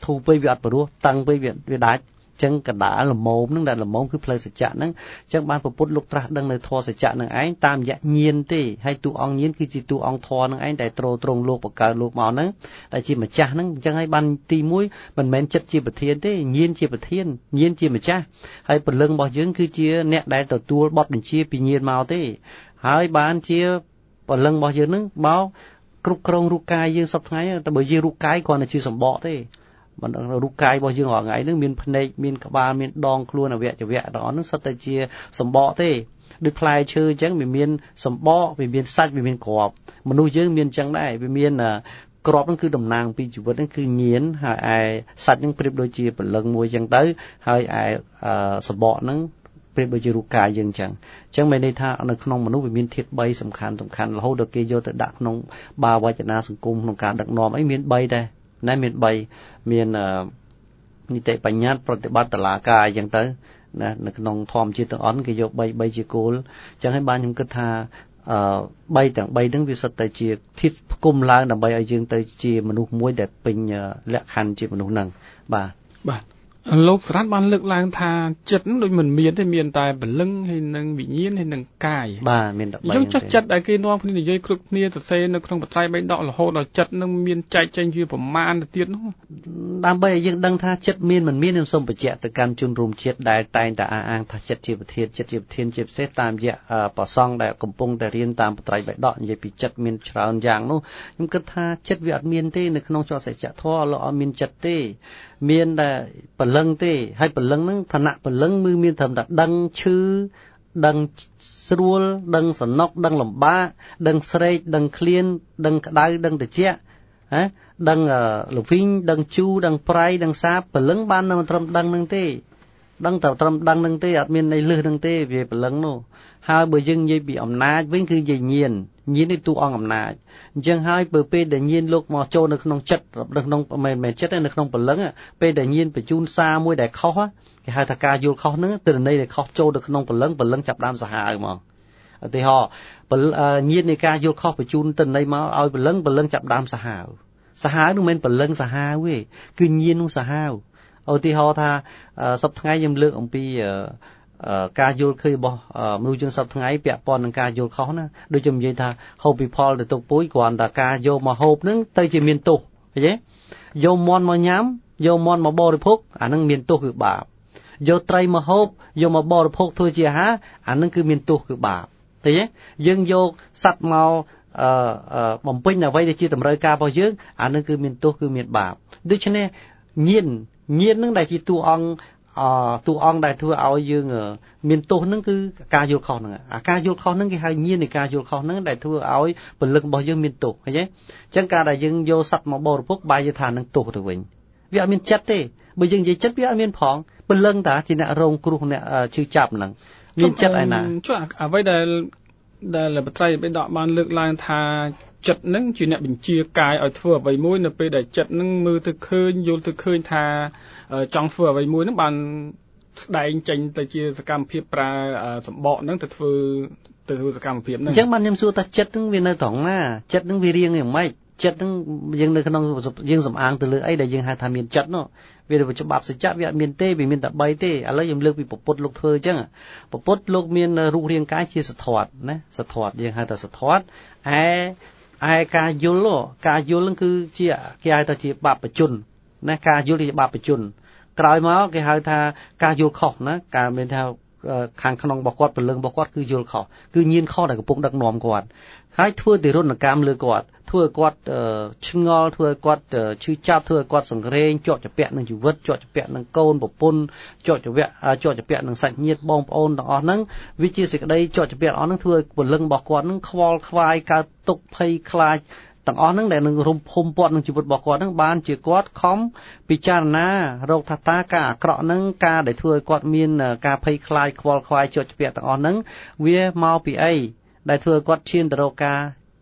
ធូរពេកវាអត់ព្រោះតឹងពេកវាវាដាច់ចឹងកដាលល្មមហ្នឹងដែលល្មមគឺផ្លូវសច្ចៈហ្នឹងចឹងបានព្រះពុទ្ធលោកត្រាស់ដឹងនៅធម៌សច្ចៈហ្នឹងឯងតាមរយៈញាណទេហើយតួអង្គញាណគឺជាតួអង្គធម៌ហ្នឹងឯងដែលទ្រទ្រង់លោកបកើតលោកមកហ្នឹងដែលជាម្ចាស់ហ្នឹងអញ្ចឹងហើយបានទីមួយមិនមែនចិត្តជាប្រធានទេញាណជាប្រធានញាណជាម្ចាស់ហើយព្រលឹងរបស់យើងគឺជាអ្នកដែលទទួលបទបញ្ជាពីញាណមកទេហើយបានជាព្រលឹងរបស់យើងហ្នឹងមកគ្រប់គ្រងរូបកាយយើងសពថ្ងៃតែបើយើងរូបកាយគ្រាន់តែជាសម្បកទេមិនរូបកាយរបស់យើងរាល់ថ្ងៃហ្នឹងមានភ្នែកមានក្បាលមានដងខ្លួនអវយវៈទាំងអស់ហ្នឹងសុទ្ធតែជាសម្បកទេដូចផ្លែឈើអញ្ចឹងវាមានសម្បកវាមានសាច់វាមានគ្រាប់មនុស្សយើងមានអញ្ចឹងដែរវាមានគ្រាប់ហ្នឹងគឺតំណាងពីជីវិតហ្នឹងគឺញៀនហើយឯសាច់ហ្នឹងប្រៀបដូចជាព្រលឹងមួយអញ្ចឹងទៅហើយឯសម្បកហ្នឹងប្រៀបដូចជារូបកាយយើងអញ្ចឹងអញ្ចឹងមានន័យថានៅក្នុងមនុស្សវាមានធាតុបីសំខាន់សំខាន់រហូតដល់គេយកទៅដាក់ក្នុងបាវចនាសង្គមក្នុងការដឹកនាំអីមានបីដែរណែមានបីមាននីតិបញ្ញត្តិប្រតិបត្តិតឡាការអញ្ចឹងទៅណានៅក្នុងធម្មជាតិទាំងអស់គេយកបីបីជាគោលអញ្ចឹងហើយបានខ្ញុំគិតថាអឺបីទាំងបីហ្នឹងវាសុទ្ធតែជាធាតុផ្គុំឡើងដើម្បីឲ្យយើងទៅជាមនុស្សមួយដែលពេញលក្ខខណ្ឌជាមនុស្សហ្នឹងបាទបាទលោកសរ៉ាត់បានលើកឡើងថាចិត្តនឹងដូចមិនមានទេមានតែពលឹងហើយនឹងវិញ្ញាណហើយនឹងកាយបាទមានតែបីយើងចុះចិត្តដែលគេនាំគ្នានិយាយគ្រប់គ្នាសរសេរនៅក្នុងបត្រៃបៃដករហូតដល់ចិត្តនឹងមានចែកចេញជាប្រមាណទៅទៀតនោះដើម្បីឲ្យយើងដឹងថាចិត្តមានមិនមានខ្ញុំសូមបញ្ជាក់ទៅកាន់ជនរួមជាតិដែលតែងតែអះអាងថាចិត្តជាប្រធានចិត្តជាប្រធានជាពិសេសតាមរយៈប្រសង់ដែលកំពុងតែរៀនតាមបត្រៃបៃដកនិយាយពីចិត្តមានច្រើនយ៉ាងនោះខ្ញុំគិតថាចិត្តវាអត់មានទេនៅក្នុងចោតសច្ចធម៌លោកអត់មានចិត្តទេមានតែពលឹងទេហើយពលឹងហ្នឹងឋានៈពលឹងគឺមានត្រឹមតែដឹងឈឺដឹងស្រួលដឹងសំណុកដឹងលំបាកដឹងស្រេកដឹងឃ្លានដឹងក្តៅដឹងត្រជាក់ហ៎ដឹងលវិញដឹងជូរដឹងប្រៃដឹងសាបពលឹងបានតែត្រឹមដឹងហ្នឹងទេដឹងតែត្រឹមដឹងហ្នឹងទេអត់មានន័យលឺហ្នឹងទេវាពលឹងនោះហើយបើយើងនិយាយពីអំណាចវិញគឺនិយាយញៀនញៀននេះតួអង្គអំណាចអញ្ចឹងហើយបើពេលដែលញៀនលោកមកចូលនៅក្នុងចិត្តនៅក្នុងមិនមែនចិត្តទេនៅក្នុងពលឹងពេលដែលញៀនបញ្ជូនសារមួយដែលខុសគេហៅថាការយល់ខុសហ្នឹងទិន្នន័យដែលខុសចូលទៅក្នុងពលឹងពលឹងចាប់ដើមសាហាវហ្មងឧទាហរណ៍ញៀននៃការយល់ខុសបញ្ជូនទិន្នន័យមកឲ្យពលឹងពលឹងចាប់ដើមសាហាវសាហាវនោះមិនមែនពលឹងសាហាវទេគឺញៀននោះសាហាវឧទាហរណ៍ថាសប្តាហ៍ថ្ងៃខ្ញុំលើកអំពីការយល់ឃើញរបស់មនុស្សយើងសពថ្ងៃពាក់ព័ន្ធនឹងការយល់ខុសណាដូចខ្ញុំនិយាយថាហូបពីផលទៅទុកពុយគ្រាន់តែការយកមកហូបហ្នឹងទៅជាមានទោសឃើញទេយកមន់មកញ៉ាំយកមន់មកបរិភោគអាហ្នឹងមានទោសគឺបាបយកត្រីមកហូបយកមកបរិភោគធ្វើជាអាហារអាហ្នឹងគឺមានទោសគឺបាបឃើញទេយើងយកសត្វមកអឺបំពេញអ្វីដែលជាតម្រូវការរបស់យើងអាហ្នឹងគឺមានទោសគឺមានបាបដូច្នេះញៀនញៀនហ្នឹងដែលជាតួអង្គអតួអង្គដែលធ្វើឲ្យយើងមានទោសហ្នឹងគឺការយល់ខុសហ្នឹងអាការយល់ខុសហ្នឹងគេហៅញៀននៃការយល់ខុសហ្នឹងដែលធ្វើឲ្យពលឹករបស់យើងមានទោសឃើញទេអញ្ចឹងការដែលយើងយកសត្វមកបរិភោគបែរជាថានឹងទោសទៅវិញវាអត់មានចិត្តទេបើយើងនិយាយចិត្តវាអត់មានផងពលឹងតាជាអ្នករងគ្រោះអ្នកឈឺចាប់ហ្នឹងមានចិត្តឯណាចុះអ្វីដែលដែលបត្រៃបិដកបានលើកឡើងថាចិត្តហ្នឹងជាអ្នកបញ្ជាកាយឲ្យធ្វើអ្វីមួយនៅពេលដែលចិត្តហ្នឹងមើលទៅឃើញយល់ទៅឃើញថាចង់ធ្វើអ្វីមួយហ្នឹងបានស្ដែងចេញទៅជាសកម្មភាពប្រើសម្បកហ្នឹងទៅធ្វើទៅធ្វើសកម្មភាពហ្នឹងអញ្ចឹងបានខ្ញុំសួរថាចិត្តហ្នឹងវានៅត្រង់ណាចិត្តហ្នឹងវារៀងយ៉ាងម៉េចចិត្តហ្នឹងយើងនៅក្នុងយើងសំអាងទៅលើអីដែលយើងហៅថាមានចិត្តនោះវាទៅច្បាប់សច្ចៈវាអត់មានទេវាមានតែបីទេឥឡូវខ្ញុំលើកពីពុទ្ធលោកធ្វើអញ្ចឹងពុទ្ធលោកមានរូបរាងកាយជាសធាតុណាសធាតុយើងហៅថាសធាតុឯឯការយល់ការយល់ហ្នឹងគឺជាគេហៅថាជាបព្វជន្មណាការយល់ជាបព្វជន្មក្រោយមកគេហៅថាការយល់ខុសណាការមានថាខាងក្នុងរបស់គាត់ពលឹងរបស់គាត់គឺយល់ខុសគឺញៀនខុសដែលកំពុងដឹកនាំគាត់ហើយធ្វើទិរណកម្មលើគាត់ធ្វើឲ្យគាត់ឆ្ងល់ធ្វើឲ្យគាត់ឈឺចាប់ធ្វើឲ្យគាត់សង្រេងជាប់ជាពាក់នឹងជីវិតជាប់ជាពាក់នឹងកូនប្រពន្ធជាប់ជាពាក់ជាប់ជាពាក់នឹងសាច់ញាតិបងប្អូនទាំងអស់ហ្នឹងវាជាសេចក្តីជាប់ជាពាក់អស់ហ្នឹងធ្វើឲ្យពលឹងរបស់គាត់ហ្នឹងខ្វល់ខ្វាយកើតទុក្ខភ័យខ្លាចទាំងអស់ហ្នឹងដែលនឹងរុំភុំព័ទ្ធនឹងជីវិតរបស់គាត់ហ្នឹងបានជាគាត់ខំពិចារណារកថាតើការអាក្រក់ហ្នឹងការដែលធ្វើឲ្យគាត់មានការភ័យខ្លាចខ្វល់ខ្វាយជាប់ជាពាក់ទាំងអស់ហ្នឹងវាមកពីអីដែលធ្វើឲ្យគាត់ឈានទៅរកការ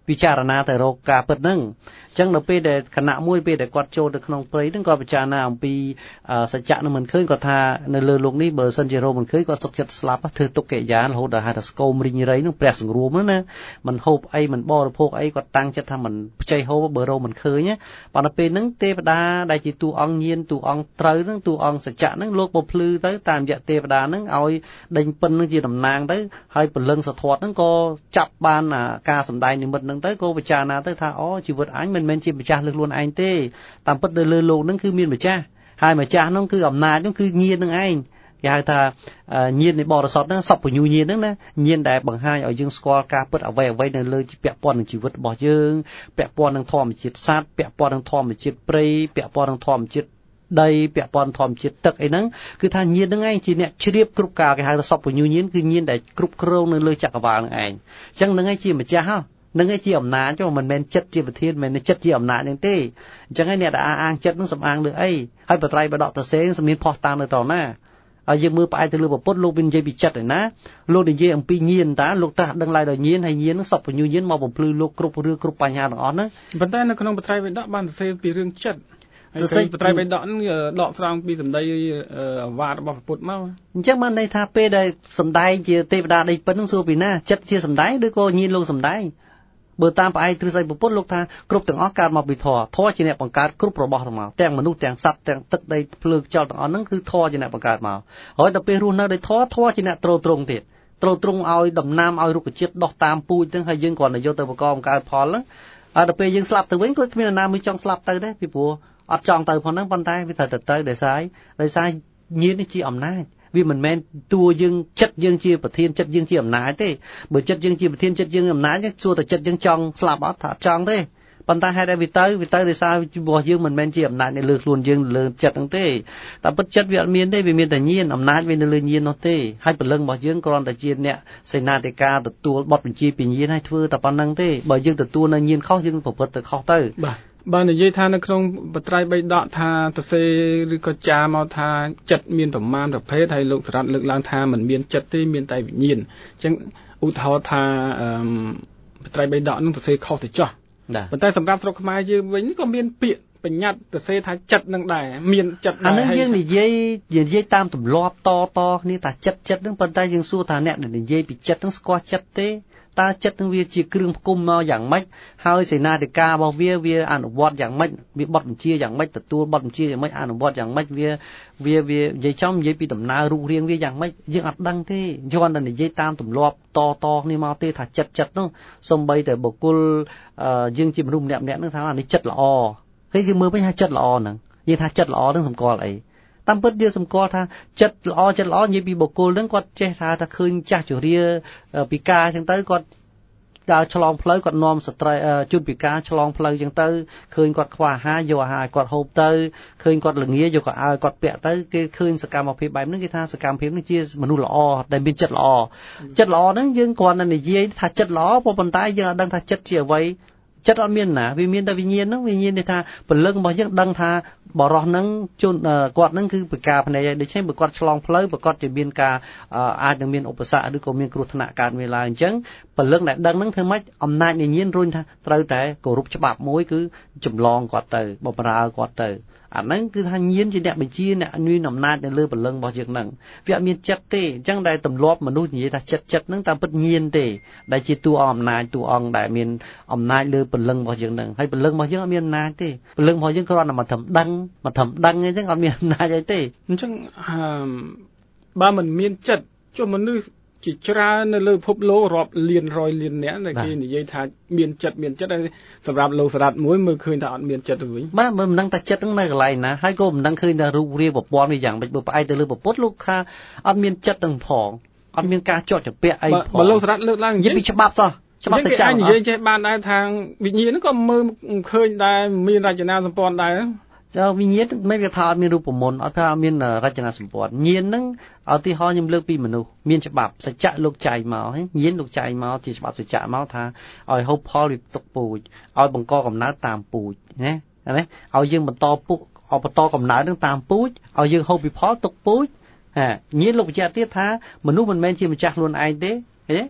ពិចារណាទៅរកការពិតហ្នឹងអញ្ចឹងដល់ពេលដែលគណៈមួយពេលដែលគាត់ចូលទៅក្នុងព្រៃហ្នឹងក៏ពិចារណាអំពីសច្ចៈនឹងមិនឃើញគាត់ថានៅលើលោកនេះបើសិនជារោមិនឃើញគាត់សុខចិត្តស្លាប់ធ្វើទុក្ខកិរិយារហូតដល់ហៅថាស្គមរីងរៃហ្នឹងព្រះសង្រួមហ្នឹងណាមិនហូបអីមិនបរិភោគអីគាត់តាំងចិត្តថាមិនខ្ចីហូបបើរោមិនឃើញប៉ុន្តែពេលហ្នឹងទេវតាដែលជាតួអង្គញៀនតួអង្គត្រូវហ្នឹងតួអង្គសច្ចៈហ្នឹងលោកបំភ្លឺទៅតាមរយៈទេវតាហ្នឹងឲ្យដេញពិនហ្នឹងជាតំណាងទៅហើយពលឹងសធាត់ហ្នឹងក៏ចាប់បានការសម្ដែងនិមិត្តហ្នឹងទៅក៏ពិចារណាទៅថាអូជីវិតអញមិនមែនជាម្ចាស់លើខ្លួនឯងទេតាមពិតនៅលើលោកហ្នឹងគឺមានម្ចាស់ហើយម្ចាស់ហ្នឹងគឺអំណាចហ្នឹងគឺញាណនឹងឯងគេហៅថាញាណនៃបរិសុទ្ធហ្នឹងសពញ្ញូញាណហ្នឹងណាញាណដែលបង្ហាញឲ្យយើងស្គាល់ការពិតអ្វីអ្វីនៅលើពាក់ព័ន្ធនឹងជីវិតរបស់យើងពាក់ព័ន្ធនឹងធម្មជាតិសត្វពាក់ព័ន្ធនឹងធម្មជាតិព្រៃពាក់ព័ន្ធនឹងធម្មជាតិដីពាក់ព័ន្ធធម្មជាតិទឹកអីហ្នឹងគឺថាញាណហ្នឹងឯងជាអ្នកជ្រាបគ្រប់កាលគេហៅថាសពញ្ញូញាណគឺញាណដែលគ្រប់គ្រងនៅលើចក្រវាលហ្នឹងឯងអញ្ចឹងហ្នឹងឯងជាម្ចាស់ហ៎នឹងឯងជាអំណាចចុះមិនមែនចិត្តជាប្រធានមិនមែនចិត្តជាអំណាចហ្នឹងទេអញ្ចឹងឯងអ្នកដែលអាងចិត្តហ្នឹងសំអាងលើអីហើយបត្រៃបដកតសេសំមានផោះតាមនៅត្រង់ណាហើយយើងមើលផ្អែកទៅលើពុទ្ធលោកមាននិយាយពីចិត្តឯណាលោកនិយាយអំពីញាណតាលោកត្រាស់ដឹងឡើយដល់ញាណហើយញាណហ្នឹងសពញ្ញូញាណមកបំភ្លឺលោកគ្រប់រឿងគ្រប់បញ្ហាទាំងអស់ហ្នឹងប៉ុន្តែនៅក្នុងបត្រៃបដកបានសរសេរពីរឿងចិត្តហើយបត្រៃបដកហ្នឹងដកស្រង់ពីសម្ដីអវាទរបស់ពុទ្ធមកអញ្ចឹងបានន័យថាពេលដែលសម្ដែងជាទេវតាដីពិនហ្នឹងសួរពីណាចិត្តជាសម្ដែងឬក៏ញាណលោកសម្ដែងបើតាមផ្អែកទ្រឹស្ដីពុទ្ធលោកថាគ្រប់ទាំងអស់កើតមកពីធម៌ធម៌ជាអ្នកបង្កើតគ្រប់របស់ទាំងមកទាំងមនុស្សទាំងសត្វទាំងទឹកដីភ្លើងខ្យល់ទាំងអស់ហ្នឹងគឺធម៌ជាអ្នកបង្កើតមកហើយដល់ពេលរស់នៅដោយធម៌ធម៌ជាអ្នកទ្រទ្រង់ទៀតទ្រទ្រង់ឲ្យដំណាំឲ្យរុក្ខជាតិដុះតាមពូជហ្នឹងហើយយើងគ្រាន់តែយកទៅបង្កបង្កើតផលហ្នឹងហើយដល់ពេលយើងស្លាប់ទៅវិញក៏គ្មាននរណាមួយចង់ស្លាប់ទៅដែរពីព្រោះអត់ចង់ទៅផងហ្នឹងប៉ុន្តែវាត្រូវទៅទៅដោយសារដោយសារញាណនេះជាអំណាចវាមិនមែនតួយើងចិត្តយើងជាប្រធានចិត្តយើងជាអំណាចទេបើចិត្តយើងជាប្រធានចិត្តយើងអំណាចសួរតែចិត្តយើងចង់ស្លាប់អត់ថាអត់ចង់ទេប៉ុន្តែហេតុអីវាទៅវាទៅដោយសាររបស់យើងមិនមែនជាអំណាចនៅលើខ្លួនយើងលើចិត្តហ្នឹងទេតែពិតចិត្តវាអត់មានទេវាមានតែញាណអំណាចវានៅលើញាណនោះទេហើយព្រលឹងរបស់យើងគ្រាន់តែជាអ្នកសេនាធិការទទួលបទបញ្ជាពីញាណឲ្យធ្វើតែប៉ុណ្្នឹងទេបើយើងទទួលនៅញាណខុសយើងប្រព្រឹត្តទៅខុសទៅបាទបាននិយាយថានៅក្នុងបត្រៃបិដកថាសរសេរឬក៏ចារមកថាចិត្តមានប្រមាណប្រភេទហើយលោកសរតលើកឡើងថាមិនមានចិត្តទេមានតែវិញ្ញាណអញ្ចឹងឧទាហរណ៍ថាបត្រៃបិដកនឹងសរសេរខុសទៅចោះប៉ុន្តែសម្រាប់ស្រុកខ្មែរយើងវិញក៏មានពាក្យបញ្ញត្តិសរសេរថាចិត្តនឹងដែរមានចិត្តដែរអានឹងយើងនិយាយនិយាយតាមទម្លាប់តតគ្នាថាចិត្តចិត្តនឹងប៉ុន្តែយើងសួរថាអ្នកដែលនិយាយពីចិត្តនឹងស្គាល់ចិត្តទេតើចិត្តនឹងវាជាគ្រឿងផ្គុំមកយ៉ាងម៉េចហើយសេនាធិការរបស់វាវាអនុវត្តយ៉ាងម៉េចវាបត់បញ្ជាយ៉ាងម៉េចទទួលបត់បញ្ជាយ៉ាងម៉េចអនុវត្តយ៉ាងម៉េចវាវាវានិយាយចំនិយាយពីដំណើររូបរាងវាយ៉ាងម៉េចយើងអត់ដឹងទេយល់តែនិយាយតាមទម្លាប់តតគ្នាមកទេថាចិត្តចិត្តនោះសំបីតែបុគ្គលយើងជាមនុស្សម្នាក់ម្នាក់នឹងថានេះចិត្តល្អហើយយើងមើលវិញថាចិត្តល្អហ្នឹងនិយាយថាចិត្តល្អនឹងសម្គាល់អីតាមពិតយើងសម្គាល់ថាចិត្តល្អចិត្តល្អនិយាយពីបុគ្គលហ្នឹងគាត់ចេះថាថាឃើញចាស់ជរាពិការអញ្ចឹងទៅគាត់ដើរឆ្លងផ្លូវគាត់នាំស្ត្រីជនពិការឆ្លងផ្លូវអញ្ចឹងទៅឃើញគាត់ខ្វះអាហារយកអាហារឲ្យគាត់ហូបទៅឃើញគាត់ល្ងាយកក៏ឲ្យគាត់ពាក់ទៅគេឃើញសកម្មភាពបែបហ្នឹងគេថាសកម្មភាពនេះជាមនុស្សល្អដែលមានចិត្តល្អចិត្តល្អហ្នឹងយើងគ្រាន់តែនិយាយថាចិត្តល្អប៉ុន្តែយើងអត់ដឹងថាចិត្តជាអ្វីចិត្តអត់មានណាវាមានតែវិញ្ញាណហ្នឹងវិញ្ញាណនេះថាពលឹងរបស់យើងដឹងថាបរោះហ្នឹងជន់គាត់ហ្នឹងគឺពិការភ្នែកហើយដូច្នេះបើគាត់ឆ្លងផ្លូវប្រកាសជាមានការអាចនឹងមានឧបសគ្គឬក៏មានគ្រោះថ្នាក់កើតមានឡើងអញ្ចឹងពលឹងដែលដឹងហ្នឹងធ្វើម៉េចអំណាចនៃញាណរុញថាត្រូវតែគោរពច្បាប់មួយគឺចម្លងគាត់ទៅបម្រើគាត់ទៅអាហ្នឹងគឺថាញាណជាអ្នកបញ្ជាអ្នកមានអំណាចនៅលើពលឹងរបស់យើងហ្នឹងវាអត់មានចិត្តទេអញ្ចឹងដែលទម្លាប់មនុស្សនិយាយថាចិត្តចិត្តហ្នឹងតាមពិតញាណទេដែលជាតួអង្គអំណាចតួអង្គដែលមានអំណាចលើពលឹងរបស់យើងហ្នឹងហើយពលឹងរបស់យើងអត់មានអំណាចទេពលឹងរបស់យើងគ្រាន់តែមកធ្វើដឹងមកធ្វើដឹងអញ្ចឹងអត់មានអំណាចអីទេអញ្ចឹងបើមិនមានចិត្តចុះមនុស្សជាច្រើននៅលើពិភពលោករាប់លានរយលានអ្នកដែលគេនិយាយថាមានចិត្តមានចិត្តហើយសម្រាប់លោកសារ៉ាត់មួយមើលឃើញថាអត់មានចិត្តទៅវិញបាទមិនដឹងថាចិត្តហ្នឹងនៅកន្លែងណាហើយក៏មិនដឹងឃើញថារូបរាងប្រព័ន្ធវាយ៉ាងម៉េចបើផ្អែកទៅលើពុទ្ធលោកថាអត់មានចិត្តទាំងផងអត់មានការជាប់ជំពាក់អីផងបើលោកសារ៉ាត់លើកឡើងនិយាយពីច្បាប់សោះច្បាប់សច្ចៈនិយាយចេះបានដែរថាវិញ្ញាណក៏មើលឃើញដែរមានរចនាសម្ព័ន្ធដែរចុះវិញ្ញាណមិនវាថាអត់មានរូបមន្តអត់ថាអត់មានរចនាសម្ព័ន្ធញាណហ្នឹងឧទាហរណ៍ខ្ញុំលើកពីមនុស្សមានច្បាប់សច្ចៈលោកចែងមកហើយញាណលោកចែងមកជាច្បាប់សច្ចៈមកថាឲ្យហូបផលវាទុកពូជឲ្យបង្កកំណើតតាមពូជណាណាឲ្យយើងបន្តពុកឲ្យបន្តកំណើតនឹងតាមពូជឲ្យយើងហូបពីផលទុកពូជហាញាណលោកបញ្ជាក់ទៀតថាមនុស្សមិនមែនជាម្ចាស់ខ្លួនឯងទេឃើញទេ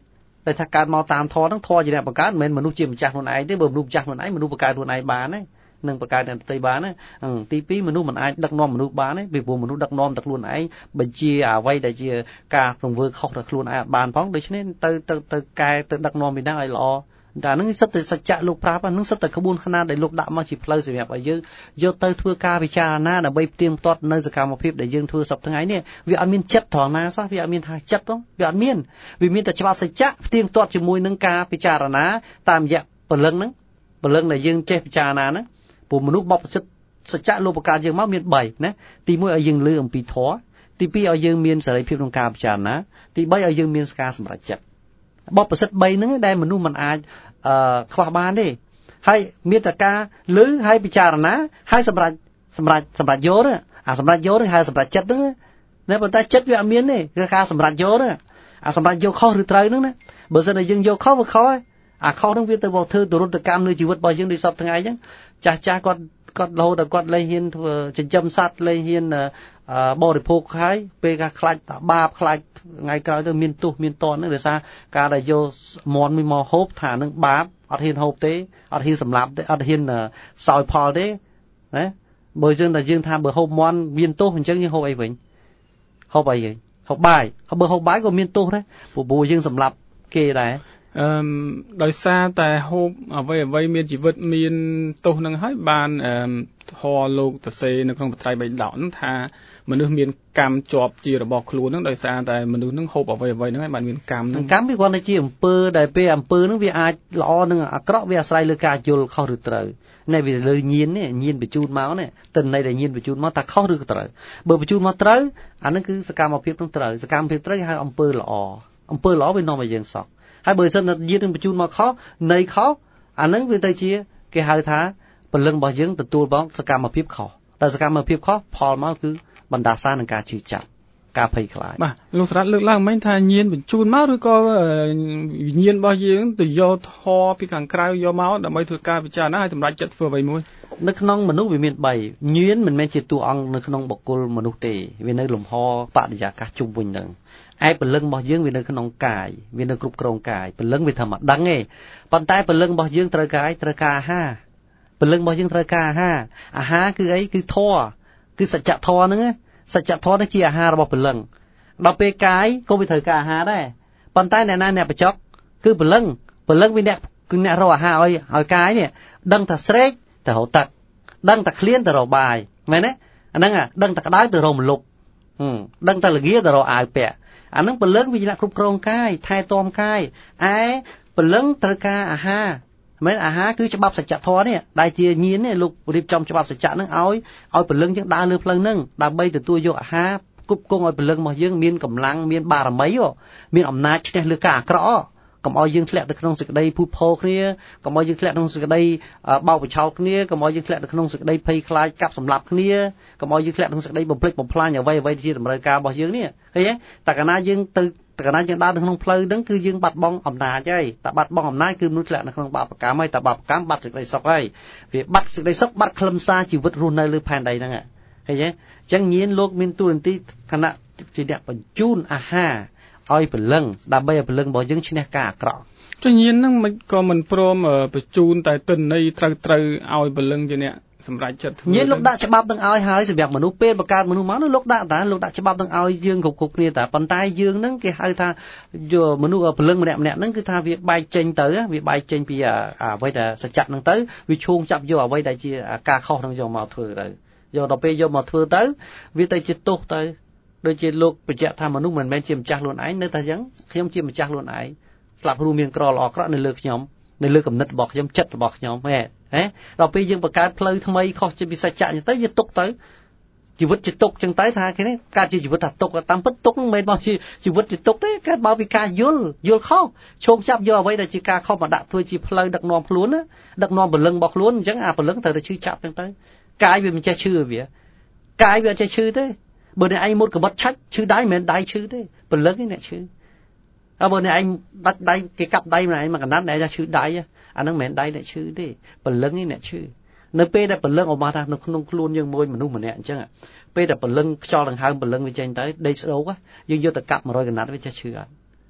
តែថាកើតមកតាមធម៌ហ្នឹងធម៌ជាអ្នកបង្កើតមិនមែនមនុស្សជាម្ចាស់ខ្លួនឯងទេបើមនុស្សម្ចាស់ខ្លួនឯងមនុស្សបង្កើតខ្លួនឯងបានទេនឹងបង្កើតអ្នកដទៃបានណាទីពីរមនុស្សមិនអាចដឹកនាំមនុស្សបានទេពីព្រោះមនុស្សដឹកនាំតែខ្លួនឯងបញ្ជាអ្វីដែលជាការទង្វើខុសរបស់ខ្លួនឯងបានផងដូច្នេះទៅទៅទៅកែទៅដឹកនាំពីហ្នឹងឲ្យល្អតែហ្នឹងសិតតែសច្ចៈលោកប្រាប់ហ្នឹងសិតតែក្បួនខ្នាតដែលលោកដាក់មកជាផ្លូវសម្រាប់ឲ្យយើងយកទៅធ្វើការពិចារណាដើម្បីផ្ទៀងផ្ទាត់នៅសកម្មភាពដែលយើងធ្វើសប្តាហ៍ថ្ងៃនេះវាអត់មានចិត្តត្រង់ណាសោះវាអត់មានថាចិត្តទេវាអត់មានវាមានតែច្បាប់សច្ចៈផ្ទៀងផ្ទាត់ជាមួយនឹងការពិចារណាតាមរយៈពលឹងហ្នឹងពលឹងដែលយើងចេះពិចារណាហ្នឹងព្រោះមនុស្សបបិទ្ធសច្ចៈលោកបង្កើតយើងមកមានបីណាទីមួយឲ្យយើងលឺអំពីធម៌ទីពីរឲ្យយើងមានសេរីភាពក្នុងការពិចារណាទីបីឲ្យយើងមានការសម្រេចចិត្តបបិទ្ធបីហ្នឹងដែលមនុស្សមិនអាចអឺខ្វះបានទេហើយមានតែការលឺហើយពិចារណាហើយសម្រេចសម្រេចសម្រេចយកហ្នឹងអាសម្រេចយកហ្នឹងហើយសម្រេចចិត្តហ្នឹងណាប៉ុន្តែចិត្តវាអត់មានទេគឺការសម្រេចយកហ្នឹងអាសម្រេចយកខុសឬត្រូវហ្នឹងណាបើមិនតែយើងយកខុសវាខុសហើយអាខុសហ្នឹងវាទៅមកធ្វើទរណកម្មលើជីវិតរបស់យើងដូចសពថ្ងៃអញ្ចឹងចាស់ចាស់គាត់គាត់រហូតដល់គាត់លែងហ៊ានធ្វើចិញ្ចឹមសត្វលែងហ៊ានបរិភោគហើយពេលការខ្លាចតាបាបខ្លាចថ្ងៃក្រោយទៅមានទោសមានតន់ហ្នឹងដោយសារការដែលយកមន់មួយមកហូបថានឹងបាបអត់ហ៊ានហូបទេអត់ហ៊ានសម្លាប់ទេអត់ហ៊ានសោយផលទេណាបើយើងតែយើងថាបើហូបមន់មានទោសអញ្ចឹងយើងហូបអីវិញហូបអីវិញហូបបាយបើហូបបាយក៏មានទោសដែរព្រោះយើងសម្លាប់គេដែរអឺដោយសារតែហូបអ្វីអ្វីមានជីវិតមានទោសនឹងហើយបានអឺធរលោកតសេនៅក្នុងបត្រៃបិដកហ្នឹងថាមនុស្សមានកម្មជាប់ជារបស់ខ្លួនហ្នឹងដោយសារតែមនុស្សហ្នឹងហូបអ្វីអ្វីហ្នឹងហើយបានមានកម្មហ្នឹងកម្មវាគ្រាន់តែជាអំពើដែលពេលអំពើហ្នឹងវាអាចល្អនឹងអាក្រក់វាអាស្រ័យលើការយល់ខុសឬត្រូវនេះវាលើញៀននេះញៀនបញ្ជូនមកនេះទិន្នន័យដែលញៀនបញ្ជូនមកថាខុសឬក៏ត្រូវបើបញ្ជូនមកត្រូវអាហ្នឹងគឺសកម្មភាពនឹងត្រូវសកម្មភាពត្រូវគេហៅអំពើល្អអំពើល្អវានាំឲ្យយើងសោកហើយបើសិនតែយើងនឹងបញ្ជូនមកខុសនៃខុសអាហ្នឹងវាទៅជាគេហៅថាពលឹងរបស់យើងទទួលបងសកម្មភាពខុសតែសកម្មភាពខុសផលមកគឺបណ្ដាសានឹងការជឿចាប់ការភ័យខ្លាចបាទលោកស្រាត់លើកឡើងមិញថាញៀនបញ្ជូនមកឬក៏វិញ្ញាណរបស់យើងទៅយកធម៌ពីខាងក្រៅយកមកដើម្បីធ្វើការពិចារណាឲ្យសម្រេចចិត្តធ្វើអ្វីមួយនៅក្នុងមនុស្សវាមានបីញៀនមិនមែនជាតួអង្គនៅក្នុងបុគ្គលមនុស្សទេវានៅលំហបរិយាកាសជុំវិញនឹងឯពលឹងរបស់យើងវានៅក្នុងកាយវានៅគ្រប់គ្រងកាយពលឹងវាធ្វើមកដឹងទេប៉ុន្តែពលឹងរបស់យើងត្រូវការអីត្រូវការអាហារពលឹងរបស់យើងត្រូវការអាហារអាហារគឺអីគឺធម៌គឺសច្ចធម៌ហ្នឹងសច្ចធម៌នេះជាអាហាររបស់ពលឹងដល់ពេលកាយក៏វាត្រូវការអាហារដែរប៉ុន្តែអ្នកណាអ្នកបច្ចុកគឺពលឹងពលឹងវាអ្នកគឺអ្នករកអាហារឲ្យឲ្យកាយនេះដឹងថាស្រេកទៅរកទឹកដឹងថាឃ្លានទៅរកបាយមែនទេអាហ្នឹងដឹងថាក្តៅទៅរកម្លប់ដឹងថាល្ងាទៅរកអាវពាក់អាហ្នឹងពលឹងវាជាអ្នកគ្រប់គ្រងកាយថែទាំកាយឯពលឹងត្រូវការអាហារមែនអាហារគឺច្បាប់សច្ចធម៌នេះដែលជាញៀននេះលោករៀបចំច្បាប់សច្ចៈហ្នឹងឲ្យឲ្យពលឹងយើងដើរលើផ្លូវហ្នឹងដើម្បីទទួលយកអាហារគប់គង់ឲ្យពលឹងរបស់យើងមានកម្លាំងមានបារមីមានអំណាចឈ្នះលើការអាក្រក់កុំឲ្យយើងធ្លាក់ទៅក្នុងសេចក្តីភូតភរគ្នាកុំឲ្យយើងធ្លាក់ក្នុងសេចក្តីបោកបញ្ឆោតគ្នាកុំឲ្យយើងធ្លាក់ទៅក្នុងសេចក្តីភ័យខ្លាចកាប់សម្លាប់គ្នាកុំឲ្យយើងធ្លាក់ក្នុងសេចក្តីបំភ្លេចបំផ្លាញអ្វីអ្វីជាតម្រូវការរបស់យើងនេះឃើញទេតែកាលណាយើងទៅតែកាលណាយើងដើរនៅក្នុងផ្លូវហ្នឹងគឺយើងបាត់បង់អំណាចហើយតែបាត់បង់អំណាចគឺមនុស្សធ្លាក់នៅក្នុងបាបកម្មហើយតែបាបកម្មបាត់សេចក្តីសុខហើយវាបាត់សេចក្តីសុខបាត់ខ្លឹមសារជីវិតរស់នៅលើផែនដីហ្នឹងឃើញទេអញ្ចឹងញៀនលោកមានទូរនទីគណៈជាអ្នកបញ្ជូនអាហារឲ្យពលឹងដើម្បីឲ្យពលឹងរបស់យើងឈ្នះការអាក្រក់ចុះញៀនហ្នឹងមិនក៏មិនព្រមបញ្ជូនតែទិន្នន័យត្រូវត្រូវឲ្យពលឹងជាអ្នកសម្រាប់ចិត្តធ្វើញៀនលោកដាក់ច្បាប់នឹងឲ្យហើយសម្រាប់មនុស្សពេលបង្កើតមនុស្សមកនោះលោកដាក់តាលោកដាក់ច្បាប់នឹងឲ្យយើងគ្រប់គ្រប់គ្នាតាប៉ុន្តែយើងហ្នឹងគេហៅថាយកមនុស្សពលឹងម្នាក់ម្នាក់ហ្នឹងគឺថាវាបែកចេញទៅវាបែកចេញពីអ្វីដែលសច្ចៈហ្នឹងទៅវាឈោងចាប់យកអ្វីដែលជាការខុសហ្នឹងយកមកធ្វើទៅយកដល់ពេលយកមកធ្វើទៅវាទៅជាទោសទៅដូចជាលោកបញ្ជាក់ថាមនុស្សមិនមែនជាម្ចាស់ខ្លួនឯងនៅតែអញ្ចឹងខ្ញុំជាម្ចាស់ខ្លួនឯងស្លាប់រួមមានក្រល្អក្រក់នៅលើខ្ញុំនៅលើគំនិតរបស់ខ្ញុំចិត្តរបស់ខ្ញុំហ៎ហ៎ដល់ពេលយើងបង្កើតផ្លូវថ្មីខុសជាពិសេសចាក់អញ្ចឹងទៅយើងទុកទៅជីវិតជាទុកអញ្ចឹងទៅថាគេនេះកើតជាជីវិតថាទុកតាមពិតទុកមិនមែនមកជាជីវិតជាទុកទេកើតមកពីការយល់យល់ខុសឈោងចាប់យកអ្វីដែលជាការខុសមកដាក់ធ្វើជាផ្លូវដឹកនាំខ្លួនណាដឹកនាំពលឹងរបស់ខ្លួនអញ្ចឹងអាពលឹងត្រូវតែឈឺចាប់អញ្ចឹងទៅកាយវាមិនចេះឈឺវាកាយវាអត់ចេះឈឺទេបើអ្នកឯងមុតកបិតឆាច់ឈឺដៃមិនមែនដៃឈឺទេពលឹងឯងអ្នកឈឺអើបើអ្នកឯងដាច់ដៃគេកាប់ដៃម្នាក់ឯងមកកណ្ដាត់អ្នកឯងថាឈឺដៃអាហ្នឹងមិនមែនដៃអ្នកឈឺទេពលឹងឯងអ្នកឈឺនៅពេលដែលពលឹងអอกមកថានៅក្នុងខ្លួនយើងមួយមនុស្សម្នាក់អញ្ចឹងពេលដែលពលឹងខ្យល់ដង្ហើមពលឹងវាចេញទៅដេកស្ដោកយើងយកទៅកាប់មួយរយកណ្ដាត់វាចេះឈឺអត់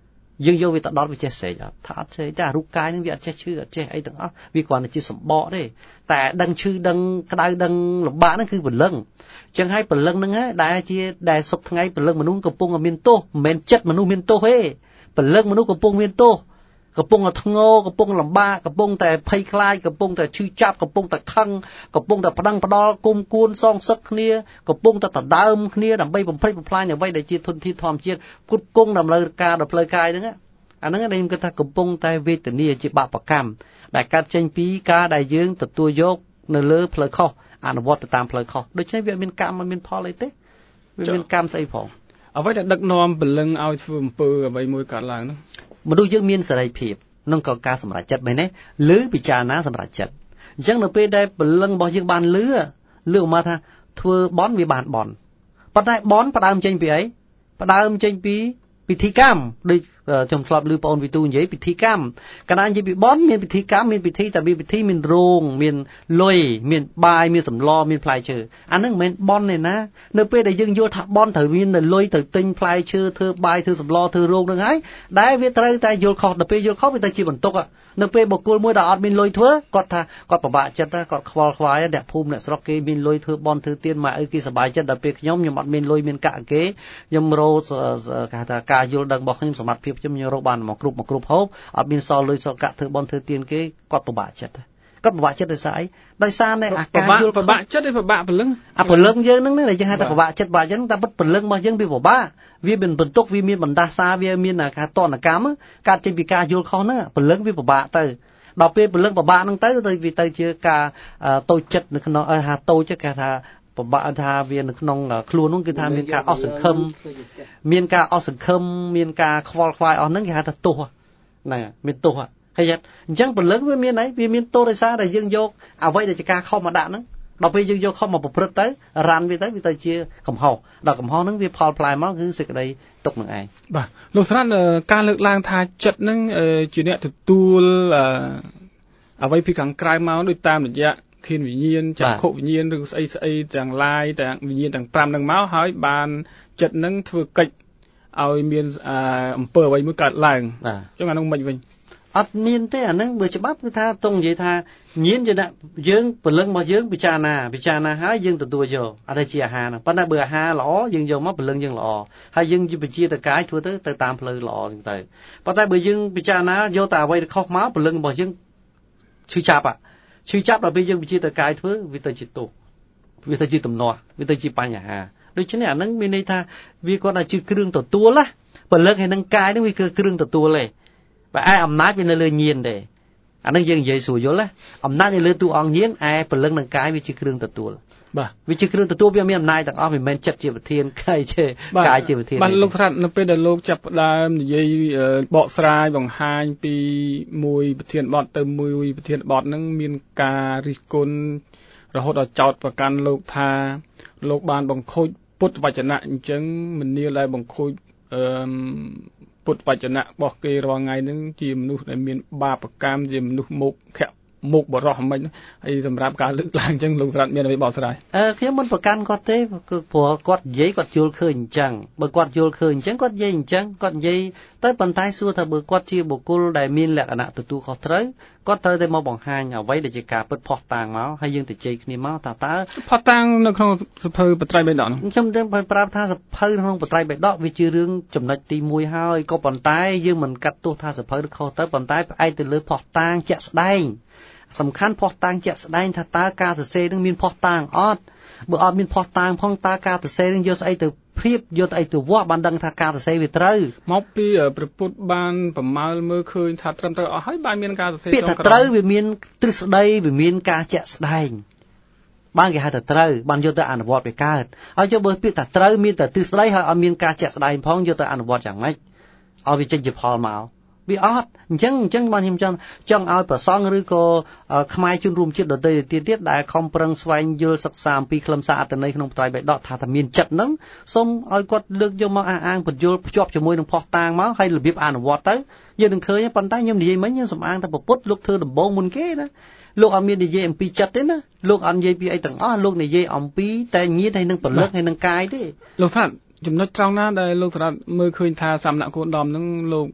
យើងយកវាទៅដល់វាចេះស្រេចអត់ថាអត់ចេះតែរូបកាយនឹងវាអត់ចេះឈឺអត់ចេះអីទាំងអស់វាគ្រាន់តែជាសម្បកទេតែដឹងឈឺដឹងក្តៅដឹងលំបាកហ្នឹងគឺព្រលឹងអញ្ចឹងហើយព្រលឹងហ្នឹងហើយដែលជាដែលសុខថ្ងៃព្រលឹងមនុស្សកំពុងតែមានទោសមិនមែនចិត្តមនុស្សមានទោសទេព្រលឹងមនុស្សកំពុងមានទោសកំពុងតែធ្ងោកំពុងលំបាកកំពុងតែភ័យខ្លាចកំពុងតែឈឺចាប់កំពុងតែខឹងកំពុងតែប្តឹងផ្ដាល់គុំគួនសងសឹកគ្នាកំពុងតែដណ្ដើមគ្នាដើម្បីបំផ្លិចបំផ្លាញអ្វីដែលជាធនធានធម្មជាតិគុតគង់តម្រូវការដល់ផ្លូវកាយហ្នឹងអាហ្នឹងដែលខ្ញុំគិតថាកំពុងតែវេទនាជាបាបកម្មដែលកើតចេញពីការដែលយើងទទួលយកនៅលើផ្លូវខុសអនុវត្តទៅតាមផ្លូវខុសដូច្នេះវាមានកម្មមិនមានផលអីទេវាមានកម្មស្អីផងអ្វីដែលដឹកនាំពលឹងឲ្យធ្វើអំពើអ្វីមួយកើតឡើងហ្នឹងមនុស្សយើងមានសេរីភាពក្នុងការសម្រេចចិត្តមែនទេឬពិចារណាសម្រេចចិត្តអញ្ចឹងនៅពេលដែលពលឹងរបស់យើងបានលឺលឺមកថាធ្វើបន់វាបានបន់ប៉ុន្តែបន់ផ្ដើមចេញពីអីផ្ដើមចេញពីពិធីកម្មដូចខ្ញុំធ្លាប់ឮបងអូនវិទូនិយាយពិធីកម្មកាលណានិយាយពីបន់មានពិធីកម្មមានពិធីតែមានពិធីមានរោងមានលុយមានបាយមានសម្លមានផ្លែឈើអាហ្នឹងមិនមែនបន់ទេណានៅពេលដែលយើងយល់ថាបន់ត្រូវមានលុយត្រូវទិញផ្លែឈើធ្វើបាយធ្វើសម្លធ្វើរោងហ្នឹងហើយដែលវាត្រូវតែយល់ខុសដល់ពេលយល់ខុសវាទៅជាបន្ទុកនៅពេលបុគ្គលមួយដែលអត់មានលុយធ្វើគាត់ថាគាត់ពិបាកចិត្តគាត់ខ្វល់ខ្វាយអ្នកភូមិអ្នកស្រុកគេមានលុយធ្វើបន់ធ្វើទានមកអីគេសប្បាយចិត្តដល់ពេលខ្ញុំខ្ញុំអត់មានលុយមានកាក់គេខ្ញុំរោគេថាការយល់ដឹងរបស់ខ្ញុំសមត្ថភាពខ្ញុំខ្ញុំរកបានមកគ្រប់មកគ្រប់ហូបអត់មានសល់លុយសល់កាក់ធ្វើបន់ធ្វើទានគេគាត់ពិបាកចិត្តគាត់ពិបាកចិត្តដោយសារអីដោយសារតែអាការយល់ពិបាកចិត្តឯពិបាកពលឹងអាពលឹងយើងហ្នឹងដែលយើងហៅថាពិបាកចិត្តពិបាកចិត្តតែពិតពលឹងរបស់យើងវាពិបាកវាមានបន្ទុកវាមានបណ្ដាសាវាមានការតនកម្មកើតចេញពីការយល់ខុសហ្នឹងពលឹងវាពិបាកទៅដល់ពេលពលឹងពិបាកហ្នឹងទៅទៅវាទៅជាការតូចចិត្តនៅក្នុងថាតូចគេថាពិបាកថាវានៅក្នុងខ្លួននោះគឺថាមានការអស់សង្ឃឹមមានការអស់សង្ឃឹមមានការខ្វល់ខ្វាយអស់ហ្នឹងគេហៅថាទោសហ្នឹងមានទោសហើយអញ្ចឹងពលឹងវាមានអីវាមានទោសដោយសារតែយើងយកអ្វីដែលជាការខុសមកដាក់ហ្នឹងដល់ពេលយើងយកខុសមកប្រព្រឹត្តទៅរ៉ាន់វាទៅវាទៅជាកំហុសដល់កំហុសហ្នឹងវាផលផ្លែមកគឺសេចក្តីទុកនឹងឯងបាទលោកស្រានការលើកឡើងថាចិត្តហ្នឹងជាអ្នកទទួលអ្វីពីខាងក្រៅមកដោយតាមរយៈឃានវិញ្ញាណចក្ខុវិញ្ញាណឬស្អីស្អីទាំងឡាយទាំងវិញ្ញាណទាំង5ហ្នឹងមកហើយបានចិត្តហ្នឹងធ្វើកិច្ចឲ្យមានអំពើអ្វីមួយកើតឡើងអញ្ចឹងអានោះមិនវិញអត់មានទេអាហ្នឹងបើច្បាប់គឺថាតង់និយាយថាញៀនយើងយើងពលឹងរបស់យើងពិចារណាពិចារណាហើយយើងទទួលយកអត់តែជាអាហារហ្នឹងប៉ុន្តែបើអាហារល្អយើងយកមកពលឹងយើងល្អហើយយើងជាបញ្ជាតកាយធ្វើទៅទៅតាមផ្លូវល្អហ្នឹងទៅប៉ុន្តែបើយើងពិចារណាយកតែអ្វីដែលខុសមកពលឹងរបស់យើងឈឺចាប់អាឈឺចាប់ដល់ពេលយើងបញ្ជាតកាយធ្វើវាទៅជាទុកវាទៅជាទំនាស់វាទៅជាបញ្ហាដូច្នេះអាហ្នឹងមានន័យថាវាគាត់ថាជាគ្រឿងទទួលណាពលឹងហើយនឹងកាយហ្នឹងវាគឺគ្រឿងទទួលទេបើឯអំណាចវានៅលើញៀនទេអានឹងយើងនិយាយស្រួលយល់ណាអំណាចនៅលើតួអង្គញៀនឯពលឹងនឹងកាយវាជាគ្រឿងទទួលបាទវាជាគ្រឿងទទួលវាមានអំណាចទាំងអស់មិនមែនចិត្តជាប្រធានកាយជាកាយជាប្រធានបាទលោកស្រាត់នៅពេលដែលលោកចាប់ផ្ដើមនិយាយបកស្រាយបង្ហាញពីមួយប្រធានបទទៅមួយប្រធានបទហ្នឹងមានការរិះគន់រហូតដល់ចោទប្រកាន់លោកថាលោកបានបង្ខូចពុទ្ធវចនៈអញ្ចឹងមនាលដែលបង្ខូចអឺពុទ្ធវចនៈរបស់គេរាល់ថ្ងៃហ្នឹងជាមនុស្សដែលមានបាបកម្មជាមនុស្សមុខខៈមុខបរោះមិនហើយសម្រាប់ការលើកឡើងអញ្ចឹងលោកស្រាត់មានអ្វីបកស្រាយអឺខ្ញុំមិនប្រកាន់គាត់ទេគឺព្រោះគាត់និយាយគាត់យល់ឃើញអញ្ចឹងបើគាត់យល់ឃើញអញ្ចឹងគាត់និយាយអញ្ចឹងគាត់និយាយទៅប៉ុន្តែសួរថាបើគាត់ជាបុគ្គលដែលមានលក្ខណៈទទួលខុសត្រូវគាត់ត្រូវតែមកបង្ហាញអ្វីដែលជាការពិតផុសតាងមកហើយយើងទៅជ័យគ្នាមកតើតើផុសតាងនៅក្នុងសភៅបត្រៃបិដកខ្ញុំទៅប្រាប់ថាសភៅក្នុងបត្រៃបិដកវាជារឿងចំណុចទីមួយហើយក៏ប៉ុន្តែយើងមិនកាត់ទោសថាសភៅឬខុសទៅប៉ុន្តែផ្អែកទៅលើផុសតាងជាក់ស្ដែងសំខាន់ផុសតាងជាក់ស្ដែងថាតើការសរសេរនឹងមានផុសតាងអត់បើអត់មានផុសតាងផងតើការសរសេរនឹងយកស្អីទៅព្រៀបយកស្អីទៅវាស់បានដឹងថាការសរសេរវាត្រូវមកពីព្រះពុទ្ធបានប្រមាលមើលឃើញថាត្រឹមត្រូវអស់ហើយបានមានការសរសេរពាក្យថាត្រូវវាមានទ្រឹស្ដីវាមានការជាក់ស្ដែងបានគេហៅថាត្រូវបានយកទៅអនុវត្តវាកើតហើយចុះបើពាក្យថាត្រូវមានតែទ្រឹស្ដីហើយអត់មានការជាក់ស្ដែងផងយកទៅអនុវត្តយ៉ាងម៉េចឲ្យវាចេញជាផលមកវាអត់អញ្ចឹងអញ្ចឹងបានខ្ញុំចង់ចង់ឲ្យប្រសង់ឬក៏ខ្មែរជនរួមជាតិដទៃទៀតទៀតដែលខំប្រឹងស្វែងយល់សិក្សាអំពីខ្លឹមសារអត្ថន័យក្នុងត្រៃបិដកថាថាមានចិត្តហ្នឹងសូមឲ្យគាត់លើកយកមកអះអាងបញ្យល់ភ្ជាប់ជាមួយនឹងផុសតាងមកហើយរបៀបអនុវត្តទៅយើងនឹងឃើញប៉ុន្តែខ្ញុំនិយាយមិញខ្ញុំសំអាងថាពុទ្ធលោកធ្វើដំបងមុនគេណាលោកអត់មាននិយាយអំពីចិត្តទេណាលោកអត់និយាយពីអីទាំងអស់លោកនិយាយអំពីតែញាណហើយនឹងពលឹកហើយនឹងកាយទេលោកថាចំណុចត្រង់ណាដែលលោកសម្រាប់មើលឃើញថាសមណគោតមហ្នឹងលោក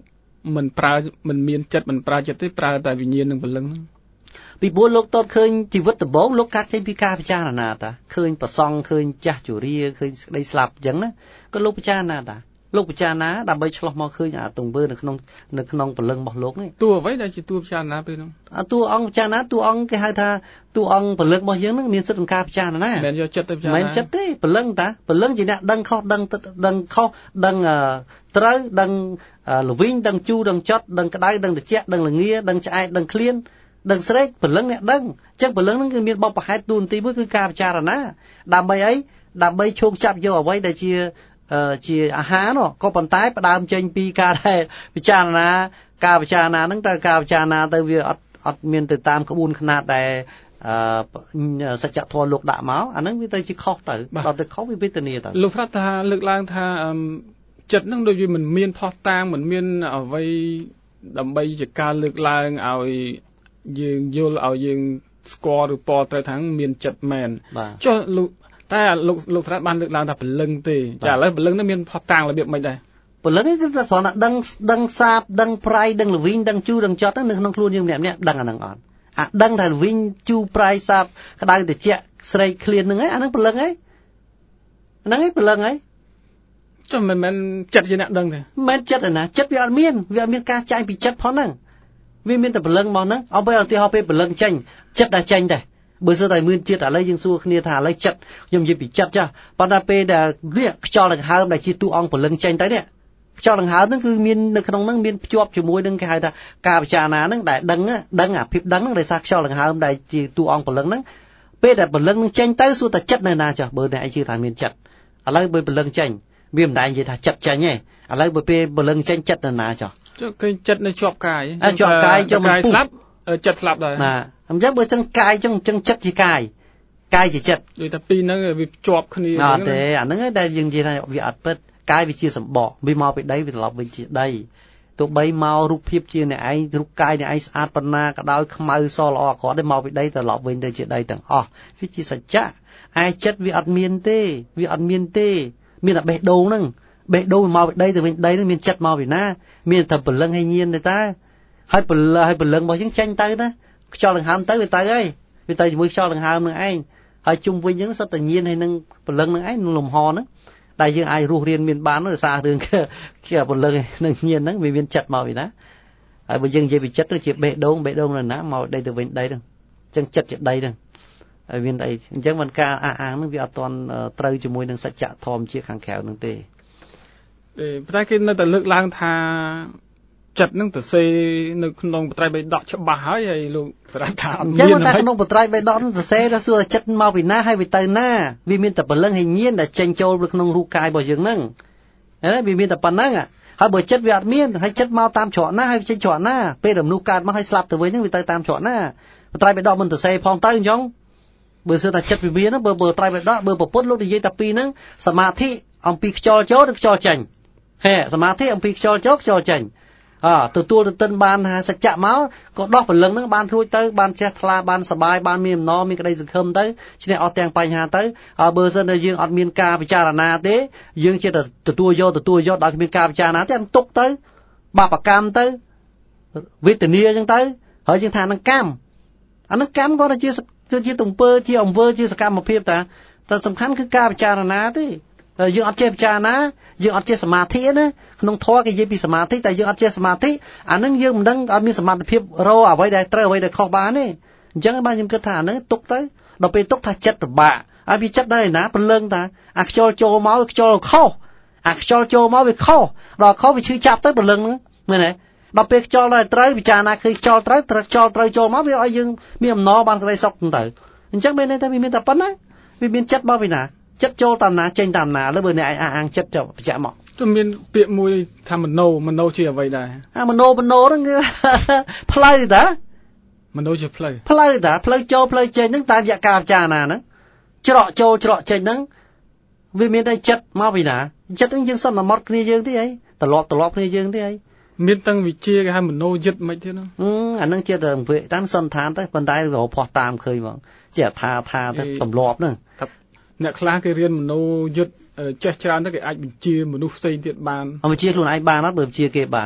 មិនប្រើមិនមានចិត្តមិនប្រើចិត្តទេប្រើតែវិញ្ញាណនិងព្រលឹងពីព្រោះលោកតតឃើញជីវិតដំបូងលោកកាត់ចេញពីការពិចារណាតាឃើញប្រសង់ឃើញចាស់ជរាឃើញស្ដីស្លាប់អញ្ចឹងណាក៏លោកពិចារណាតាលោកពិចារណាដើម្បីឆ្លោះមកឃើញអាទង្វើនៅក្នុងនៅក្នុងព្រលឹងរបស់លោកនេះតួអ្វីដែលជាតួពិចារណាពេលនោះអាតួអង្គពិចារណាតួអង្គគេហៅថាតួអង្គព្រលឹងរបស់យើងនឹងមានសិទ្ធិក្នុងការពិចារណាមិនយកចិត្តទៅពិចារណាមិនចិត្តទេព្រលឹងតាព្រលឹងជាអ្នកដឹងខុសដឹងដឹងខុសដឹងត្រូវដឹងល្វីងដឹងជូរដឹងចត់ដឹងក្តៅដឹងត្រជាក់ដឹងល្ងាដឹងឆ្អែតដឹងឃ្លានដឹងស្រេកព្រលឹងអ្នកដឹងអញ្ចឹងព្រលឹងនឹងគឺមានបបប្រហែតតួនាទីមួយគឺការពិចារណាដើម្បីអីដើម្បីឈោកចាប់យកអ្វីដែលជាជាអាហារនោះក៏ប៉ុន្តែផ្ដើមចេញពីការដែលពិចារណាការពិចារណាហ្នឹងតើការពិចារណាទៅវាអត់អត់មានទៅតាមក្បួនខ្នាតដែលសច្ចធម៌លោកដាក់មកអាហ្នឹងវាទៅជាខុសទៅដល់ទៅខុសវាវេទនាទៅលោកស្រាប់ថាលើកឡើងថាចិត្តហ្នឹងដូចវាមិនមានផុសតាងមិនមានអ្វីដើម្បីជាការលើកឡើងឲ្យយើងយល់ឲ្យយើងស្គាល់ឬពណ៌ត្រូវថាមានចិត្តមែនចុះលោកតែលោកលោកស្រាប់បានលើកឡើងថាព្រលឹងទេចាឥឡូវព្រលឹងនេះមានផុសតាងរបៀបមិនដែរព្រលឹងនេះគឺគ្រាន់តែដឹងដឹងសាបដឹងប្រៃដឹងល្វីងដឹងជូរដឹងចត់នៅក្នុងខ្លួនយើងម្នាក់ម្នាក់ដឹងអាហ្នឹងអត់អាដឹងថាល្វីងជូរប្រៃសាបក្តៅត្រជាក់ស្រេកឃ្លានហ្នឹងឯងអាហ្នឹងព្រលឹងឯងហ្នឹងឯងព្រលឹងឯងចុះមិនមែនចិត្តជាអ្នកដឹងទេមិនមែនចិត្តឯណាចិត្តវាអត់មានវាអត់មានការចាញ់ពីចិត្តផងហ្នឹងវាមានតែព្រលឹងមកហ្នឹងអោពេលឧទាហរណ៍ពេលព្រលឹងចេញចិត្តតែចេញដែរបើសិនតែមានជាតិឥឡូវយើងសួរគ្នាថាឥឡូវចិត្តខ្ញុំនិយាយពីចិត្តចាស់ប៉ុន្តែពេលដែលនេះខ្យល់ដង្ហើមដែលជាតួអង្គព្រលឹងចេញទៅនេះខ្យល់ដង្ហើមហ្នឹងគឺមាននៅក្នុងហ្នឹងមានភ្ជាប់ជាមួយនឹងគេហៅថាការពិចារណាហ្នឹងដែលដឹងដឹងអាភាពដឹងហ្នឹងដោយសារខ្យល់ដង្ហើមដែលជាតួអង្គព្រលឹងហ្នឹងពេលដែលព្រលឹងហ្នឹងចេញទៅសួរតែចិត្តនៅណាចាស់បើអ្នកឯងជឿថាមានចិត្តឥឡូវបើព្រលឹងចេញវាមិនដែរនិយាយថាចិត្តចេញទេឥឡូវបើពេលព្រលឹងចេញចិត្តនៅណាចាស់ចុះឃើញចិត្តនៅជាប់កាយជាប់កាយចុះមិនស្លាប់ចិត្តស្លាប់ដែរណាអញ្ចឹងបើចឹងកាយចឹងចឹងចិត្តជាកាយកាយជាចិត្តដូចតែពីរហ្នឹងវាជាប់គ្នាអត់ទេអាហ្នឹងដែលយើងនិយាយថាវាអត់ពិតកាយវាជាសម្បកវាមកពីដីវាត្រឡប់វិញជាដីទោះបីមករូបភាពជាអ្នកឯងរូបកាយអ្នកឯងស្អាតប៉ុណ្ណាក៏ដោយខ្មៅសល្អអាក្រក់ដែរមកពីដីត្រឡប់វិញទៅជាដីទាំងអស់វាជាសច្ចៈឯចិត្តវាអត់មានទេវាអត់មានទេមានតែបេះដូងហ្នឹងបេះដូងមកពីដីទៅវិញដីហ្នឹងមានចិត្តមកពីណាមានតែព្រលឹងឲ្យញៀនទេតាហើយព្រលឹងឲ្យព្រលឹងរបស់យើងចេញទៅណាខ្យល់ដង្ហើមទៅវាទៅហើយវាទៅជាមួយខ្យល់ដង្ហើមនឹងឯងហើយជុំវិញហ្នឹងសុទ្ធតែញៀនហើយនឹងព្រលឹងនឹងឯងនឹងលំហហ្នឹងដែលយើងអាចរស់រៀនមានបានដោយសាររឿងគេព្រលឹងនឹងញៀនហ្នឹងវាមានចិត្តមកពីណាហើយបើយើងនិយាយពីចិត្តទៅជាបេះដូងបេះដូងនៅណាមកដីទៅវិញដីហ្នឹងអញ្ចឹងចិត្តជាដីហ្នឹងហើយមានអីអញ្ចឹងមិនការអះអាងហ្នឹងវាអត់ទាន់ត្រូវជាមួយនឹងសច្ចធម៌ជាខាងក្រៅហ្នឹងទេប៉ុន្តែគេនៅតែលើកឡើងថាចិត្តនឹងទៅសេនៅក្នុងបត្រៃបិដកច្បាស់ហើយហើយលោកស្រាប់ថាអត់មានចឹងតែក្នុងបត្រៃបិដកនឹងសរសេរថាសួរចិត្តមកពីណាហើយវាទៅណាវាមានតែព្រលឹងហើយញៀនដែលចេញចូលនៅក្នុងរូបកាយរបស់យើងហ្នឹងណាវាមានតែប៉ុណ្ណឹងហើយបើចិត្តវាអត់មានហើយចិត្តមកតាមច្រកណាហើយចេញច្រកណាពេលរំនុះកើតមកហើយស្លាប់ទៅវិញហ្នឹងវាទៅតាមច្រកណាបត្រៃបិដកមិនសរសេរផងទៅអញ្ចឹងបើសួរថាចិត្តវិមានបើបើត្រៃបិដកបើប្រពុតលោកនិយាយតែពីរហ្នឹងសមាធិអំពីខ្យល់ចូលនិងខ្យល់ចេញហេសមាធិអំពីខ្យល់ចូលខ្យល់ចេញអទទួលទៅទិនបានថាសច្ចៈមកក៏ដោះព្រលឹងហ្នឹងបានរួចទៅបានជ្រះថ្លាបានសបាយបានមានអំណរមានក្តីសង្ឃឹមទៅឈ្នះអត់ទាំងបញ្ហាទៅហើយបើសិនតែយើងអត់មានការពិចារណាទេយើងជាទទួលយកទទួលយកដោយគ្មានការពិចារណាទេអត់ទុកទៅបាបកម្មទៅវេទនាអញ្ចឹងទៅហើយយើងថានឹងកម្មអានឹងកម្មគាត់ទៅជាជាទំពើជាអំពើជាសកម្មភាពតាតែសំខាន់គឺការពិចារណាទេយើងអត់ចេះពិចារណាយើងអត់ចេះសមាធិណាក្នុងធម៌គេនិយាយពីសមាធិតែយើងអត់ចេះសមាធិអានឹងយើងមិនដឹងអត់មានសមត្ថភាពរកអ្វីដែលត្រូវអ្វីដែលខុសបានទេអញ្ចឹងបានខ្ញុំគិតថាអានឹងទុកទៅដល់ពេលទុកថាចិត្តពិបាកហើយវាចិត្តដែរណាព្រលឹងតាអាខ្យល់ចូលមកខ្យល់ខុសអាខ្យល់ចូលមកវាខុសដល់ខុសវាឈឺចាប់ទៅព្រលឹងហ្នឹងមែនទេដល់ពេលខ្យល់ដែរត្រូវពិចារណាឃើញខ្យល់ត្រូវត្រូវខ្យល់ត្រូវចូលមកវាឲ្យយើងមានអំណរបានក្តីសុខទៅអញ្ចឹងមានន័យថាវាមានតែប៉ុណ្ណាវាមានចិត្តមកពីណាចិត្តចូលតាមណាចេញតាមណាលើបើអ្នកឯងអះអាងចិត្តទៅបញ្ជាក់មកទោះមានពាក្យមួយថាមโนមโนជាអ្វីដែរអាមโนមโนហ្នឹងគឺផ្លូវតាមโนជាផ្លូវផ្លូវតាផ្លូវចូលផ្លូវចេញហ្នឹងតាមរយៈការពិចារណាហ្នឹងច្រកចូលច្រកចេញហ្នឹងវាមានតែចិត្តមកពីណាចិត្តហ្នឹងយើងសន្មត់គ្នាយើងទេអីត្រឡប់ត្រឡប់គ្នាយើងទេអីមានទាំងវិជាគេហៅមโนយិត្តមិនទៀតហ្នឹងអឺអាហ្នឹងជាតែវិតានសន្តានទៅប៉ុន្តែរកផោះតាមឃើញហ្មងជាថាថាទៅទម្លាប់ហ្នឹងអ្នកខ្លះគេរៀនមโนយិត្តចេះច្រើនទៅគេអាចបញ្ជាមនុស្សផ្សេងទៀតបានអត់បញ្ជាខ្លួនឯងបានអត់បើបញ្ជាគេបាន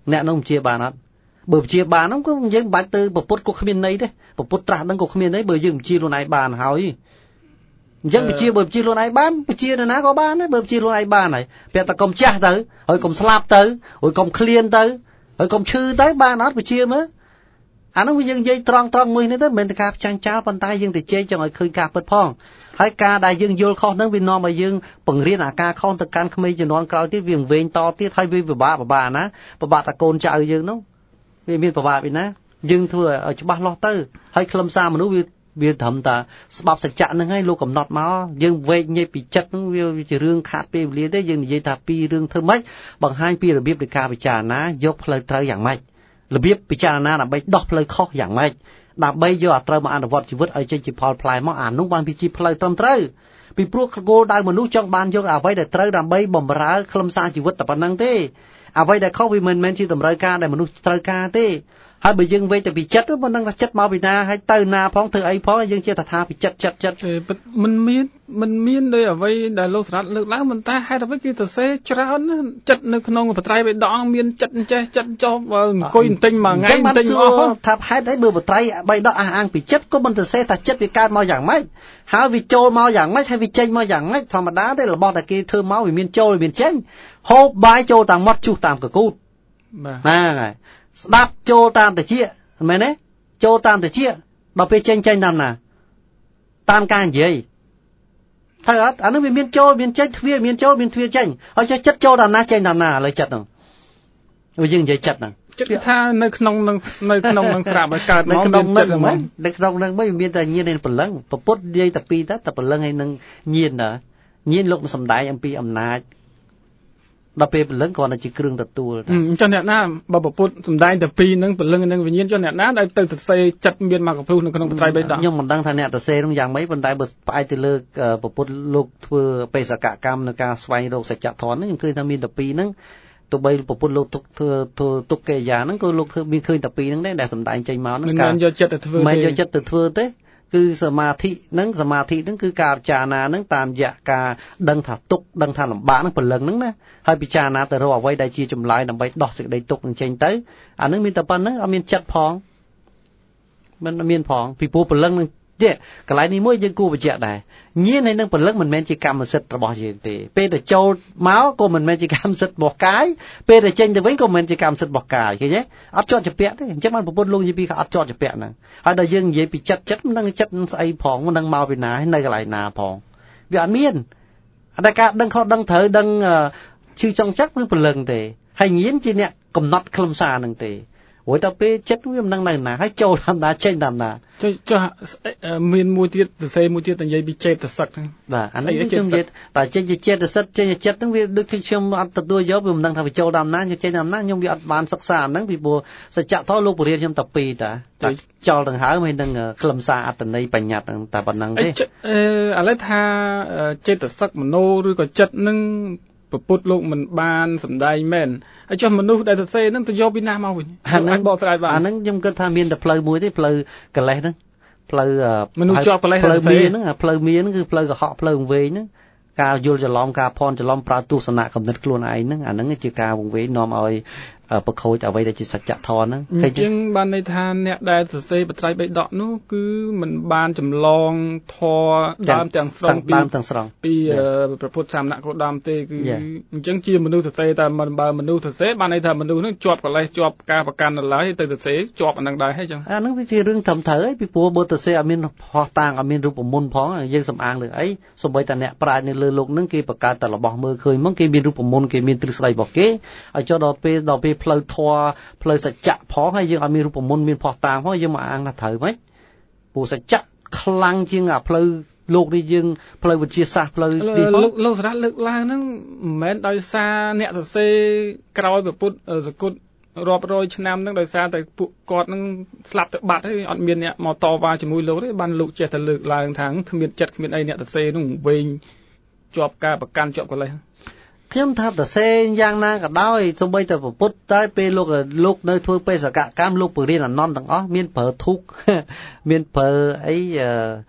អ្នកនោះជាបានអត់បើជាបានហ្នឹងក៏យើងបាច់ទៅប្រពុតក៏គ្មានន័យដែរប្រពុតត្រាស់ហ្នឹងក៏គ្មានន័យបើយើងជាខ្លួនឯងបានហើយអញ្ចឹងជាបើជាខ្លួនឯងបានជានរណាក៏បានដែរបើជាខ្លួនឯងបានហើយពាក់តែកុំចាស់ទៅហើយកុំស្លាប់ទៅហើយកុំឃ្លានទៅហើយកុំឈឺទៅបានអត់ជាមើលអានោះយើងនិយាយត្រង់ត្រង់មួយនេះទៅមិនមែនតែការចាញ់ចោលប៉ុន្តែយើងទៅជែកចង់ឲ្យឃើញការពិតផងហើយការដែលយើងយល់ខុសហ្នឹងវានាំឲ្យយើងបង្រៀនអាការខុសទៅកាន់ក្មេងជំនាន់ក្រោយទៀតវាវែងតទៀតហើយវាពិបាកពិបាកណាពិបាកតាកូនចៅយើងនោះវាមានពិបាកពីណាយើងធ្វើឲ្យច្បាស់លាស់ទៅហើយខ្លឹមសារមនុស្សវាវាត្រឹមតែស្បាប់សច្ចៈហ្នឹងហើយលោកកំណត់មកយើងវែកញែកពីចិត្តហ្នឹងវាជារឿងខាតពេលវេលាទេយើងនិយាយថាពីរឿងធ្វើម៉េចបង្ហាញពីរបៀបនៃការពិចារណាយកផ្លូវត្រូវយ៉ាងម៉េចរបៀបពិចារណាដើម្បីដោះផ្លូវខុសយ៉ាងម៉េចដើម្បីយកអាត្រូវមកអនុវត្តជីវិតឲ្យចេញជាផលផ្លែមកអានោះបានជាផ្លូវត្រឹមត្រូវពីព្រោះគោលដៅមនុស្សចង់បានយកអ្វីដែលត្រូវដើម្បីបំរើខ្លឹមសារជីវិតតែប៉ុណ្្នឹងទេអ្វីដែលខុសវាមិនមែនជាតម្រូវការដែលមនុស្សត្រូវការទេហើយបើយើងវេទៅពីចិត្តមិនដឹងថាចិត្តមកពីណាហើយទៅណាផងធ្វើអីផងយើងជាតថាពីចិត្តចិត្តចិត្តមិនមានមិនមានដោយអ្វីដែលលោកស្រាត់លើកឡើងមិនតែហេតុអ្វីគេទៅសេច្រើនចិត្តនៅក្នុងបត្រៃបៃដងមានចិត្តចេះចិត្តចោះបើអង្គុយទិញមួយថ្ងៃទិញអស់ថាហេតុអីបើបត្រៃបៃដកអះអាងពីចិត្តក៏មិនទៅសេថាចិត្តវាកើតមកយ៉ាងម៉េចហើយវាចូលមកយ៉ាងម៉េចហើយវាចេញមកយ៉ាងម៉េចធម្មតាទេរបស់ដែលគេធ្វើមកវាមានចូលវាមានចេញហូបបាយចូលតាមមាត់ជុះតាមកកូតបាទហ្នឹងហើយស្ដាប់ចូលតាមតិចមែនទេចូលតាមតិចដល់ពេលចេញចេញតាមណាតាមការនិយាយហើយអត់អានោះវាមានចូលមានចេញទ្វារមានចូលមានទ្វារចេញហើយចេះចិត្តចូលតាមណាចេញតាមណាឥឡូវចិត្តហ្នឹងវាយើងនិយាយចិត្តហ្នឹងចិត្តថានៅក្នុងនឹងនៅក្នុងនឹងស្រាប់ឲ្យកើតមកក្នុងនឹងហ្នឹងនៅក្នុងនឹងមិនមានតែញៀនឯព្រលឹងប្រពុតនិយាយតែពីរតែតែព្រលឹងឯនឹងញៀនណាញៀនលោកសំដែងអំពីអំណាចដល់ពេលព្រលឹងគ្រាន់តែជាគ្រឿងទទួលតែអញ្ចឹងអ្នកណាបើប្រពុតសំដែងតែពីរហ្នឹងព្រលឹងនឹងវិញ្ញាណចុះអ្នកណាដែលទៅទៅសេចិត្តមានមកកំព្រុសនៅក្នុងបត្រៃបៃដកខ្ញុំមិនដឹងថាអ្នកទៅសេនោះយ៉ាងម៉េចប៉ុន្តែបើផ្អែកទៅលើប្រពុតលោកធ្វើបេសកកម្មនៅការស្វែងរកសច្ចធម៌ហ្នឹងខ្ញុំឃើញថាមានតែពីរហ្នឹងទោះបីប្រពុតលោកទុកធ្វើធ្វើទុកកិរិយាហ្នឹងក៏លោកធ្វើមានឃើញតែពីរហ្នឹងដែរដែលសំដែងចេញមកហ្នឹងការមិនយកចិត្តទៅធ្វើទេមិនយកចិត្តទៅធ្វើទេគឺសមាធិហ្នឹងសមាធិហ្នឹងគឺការពិចារណាហ្នឹងតាមរយៈការដឹងថាទុកដឹងថាលំបាកហ្នឹងព្រលឹងហ្នឹងណាហើយពិចារណាទៅរកអ្វីដែលជាចម្លើយដើម្បីដោះសេចក្តីទុកនឹងចេញទៅអាហ្នឹងមានតែប៉ុណ្្នឹងអត់មានចិត្តផងមិនមានផងពីព្រោះព្រលឹងហ្នឹងទេកន្លែងនេះមួយយើងគួរបញ្ជាក់ដែរញៀនហើយនឹងព្រលឹងមិនមែនជាកម្មសិទ្ធិរបស់យើងទេពេលទៅចូលមកក៏មិនមែនជាកម្មសិទ្ធិរបស់កាយពេលទៅចេញទៅវិញក៏មិនមែនជាកម្មសិទ្ធិរបស់កាយឃើញទេអត់ជាប់ជាពាក់ទេអញ្ចឹងបានប្រពន្ធលោកនិយាយពីអត់ជាប់ជាពាក់ហ្នឹងហើយដល់យើងនិយាយពីចិត្តចិត្តមិនដឹងចិត្តស្អីផងមិនដឹងមកពីណាហើយនៅកន្លែងណាផងវាអត់មានអត់តែការដឹងខុសដឹងត្រូវដឹងឈឺចង់ចិត្តគឺព្រលឹងទេហើយញៀនជាអ្នកកំណត់ខ្លឹមសារហ្នឹងទេព្រោះតែពេលចិត្តវាមិនដឹងនៅណាហើយចូលតាមណាចេញតាមណាចុះចុះមានមួយទៀតសរសេរមួយទៀតនិយាយពីចេតសិកហ្នឹងបាទអានេះខ្ញុំនិយាយតែចេញជាចេតសិកចេញជាចិត្តហ្នឹងវាដូចខ្ញុំអត់ទទួលយកវាមិនដឹងថាវាចូលតាមណាខ្ញុំចេញតាមណាខ្ញុំវាអត់បានសិក្សាអាហ្នឹងពីព្រោះសច្ចធម៌លោកបរិយាខ្ញុំតែពីរតាតែចោលដង្ហើមហើយនឹងខ្លឹមសារអត្តន័យបញ្ញត្តិហ្នឹងតែប៉ុណ្្នឹងទេអឺឥឡូវថាចេតសិកមโนឬក៏ចិត្តហ្នឹងប្រពុតលោកមិនបានសម្ដែងមែនហើយចុះមនុស្សដែលសរសេរហ្នឹងទៅយកពីណាមកវិញអាចបកស្រាយបានអាហ្នឹងខ្ញុំគិតថាមានតែផ្លូវមួយទេផ្លូវកលេសហ្នឹងផ្លូវមនុស្សជាប់កលេសផ្លូវមានហ្នឹងផ្លូវមានហ្នឹងគឺផ្លូវកុហកផ្លូវវែងហ្នឹងការយល់ច្រឡំការភ័ន្តច្រឡំប្រើទស្សនៈកំណត់ខ្លួនឯងហ្នឹងអាហ្នឹងជាការវង្វេងនាំឲ្យប្រខូចអ្វីដែលជាសច្ចធម៌ហ្នឹងឃើញជាងបានន័យថាអ្នកដែលសរសេរបត្រៃបៃដកនោះគឺមិនបានចម្លងធម៌ដើមទាំងស្រុងពីដើមទាំងស្រុងពីព្រះពុទ្ធសាសនាគោលដៅទេគឺអញ្ចឹងជាមនុស្សសរសេរតែមិនបើមនុស្សសរសេរបានន័យថាមនុស្សហ្នឹងជាប់កលេសជាប់ការប្រកាន់នៅឡើយទៅសរសេរជាប់អានឹងដែរហើយអញ្ចឹងអាហ្នឹងវាជារឿងត្រឹមត្រូវហើយពីព្រោះបើសរសេរអត់មានផុសតាងអត់មានរូបមន្តផងយើងសំអាងលើអីសូម្បីតែអ្នកប្រាជ្ញនៅលើលោកហ្នឹងគេបង្កើតតែរបស់មើលឃើញមកគេមានរូបមន្តគេមានទ្រឹស្ដីរបស់គេឲ្យចុះដល់ពេលដល់ពេលផ្លូវធម៌ផ្លូវសច្ចៈផងហើយយើងអត់មានរូបមន្តមានផុសតាងផងយើងមកអាងថាត្រូវហ្មងព្រោះសច្ចៈខ្លាំងជាងអាផ្លូវលោកនេះយើងផ្លូវវិទ្យាសាស្ត្រផ្លូវនេះផងលោកសារៈលើកឡើងហ្នឹងមិនមែនដោយសារអ្នកសរសេរក្រោយព្រះពុទ្ធសកុតរាប់រយឆ្នាំហ្នឹងដោយសារតែពួកគាត់ហ្នឹងស្លាប់ទៅបាត់ហើយអត់មានអ្នកមកតវ៉ាជាមួយលោកទេបានលោកចេះតែលើកឡើងថាគ្មានចិត្តគ្មានអីអ្នកសរសេរហ្នឹងវែងជាប់ការប្រកាន់ជាប់កលេសខ្ញុំថាតសេយ៉ាងណាក៏ដោយសូម្បីតែពុទ្ធតែពេលលោកលោកនៅធ្វើបេសកកម្មលោកពរៀនអនន្តទាំងអស់មានប្រើធុកមានប្រើអី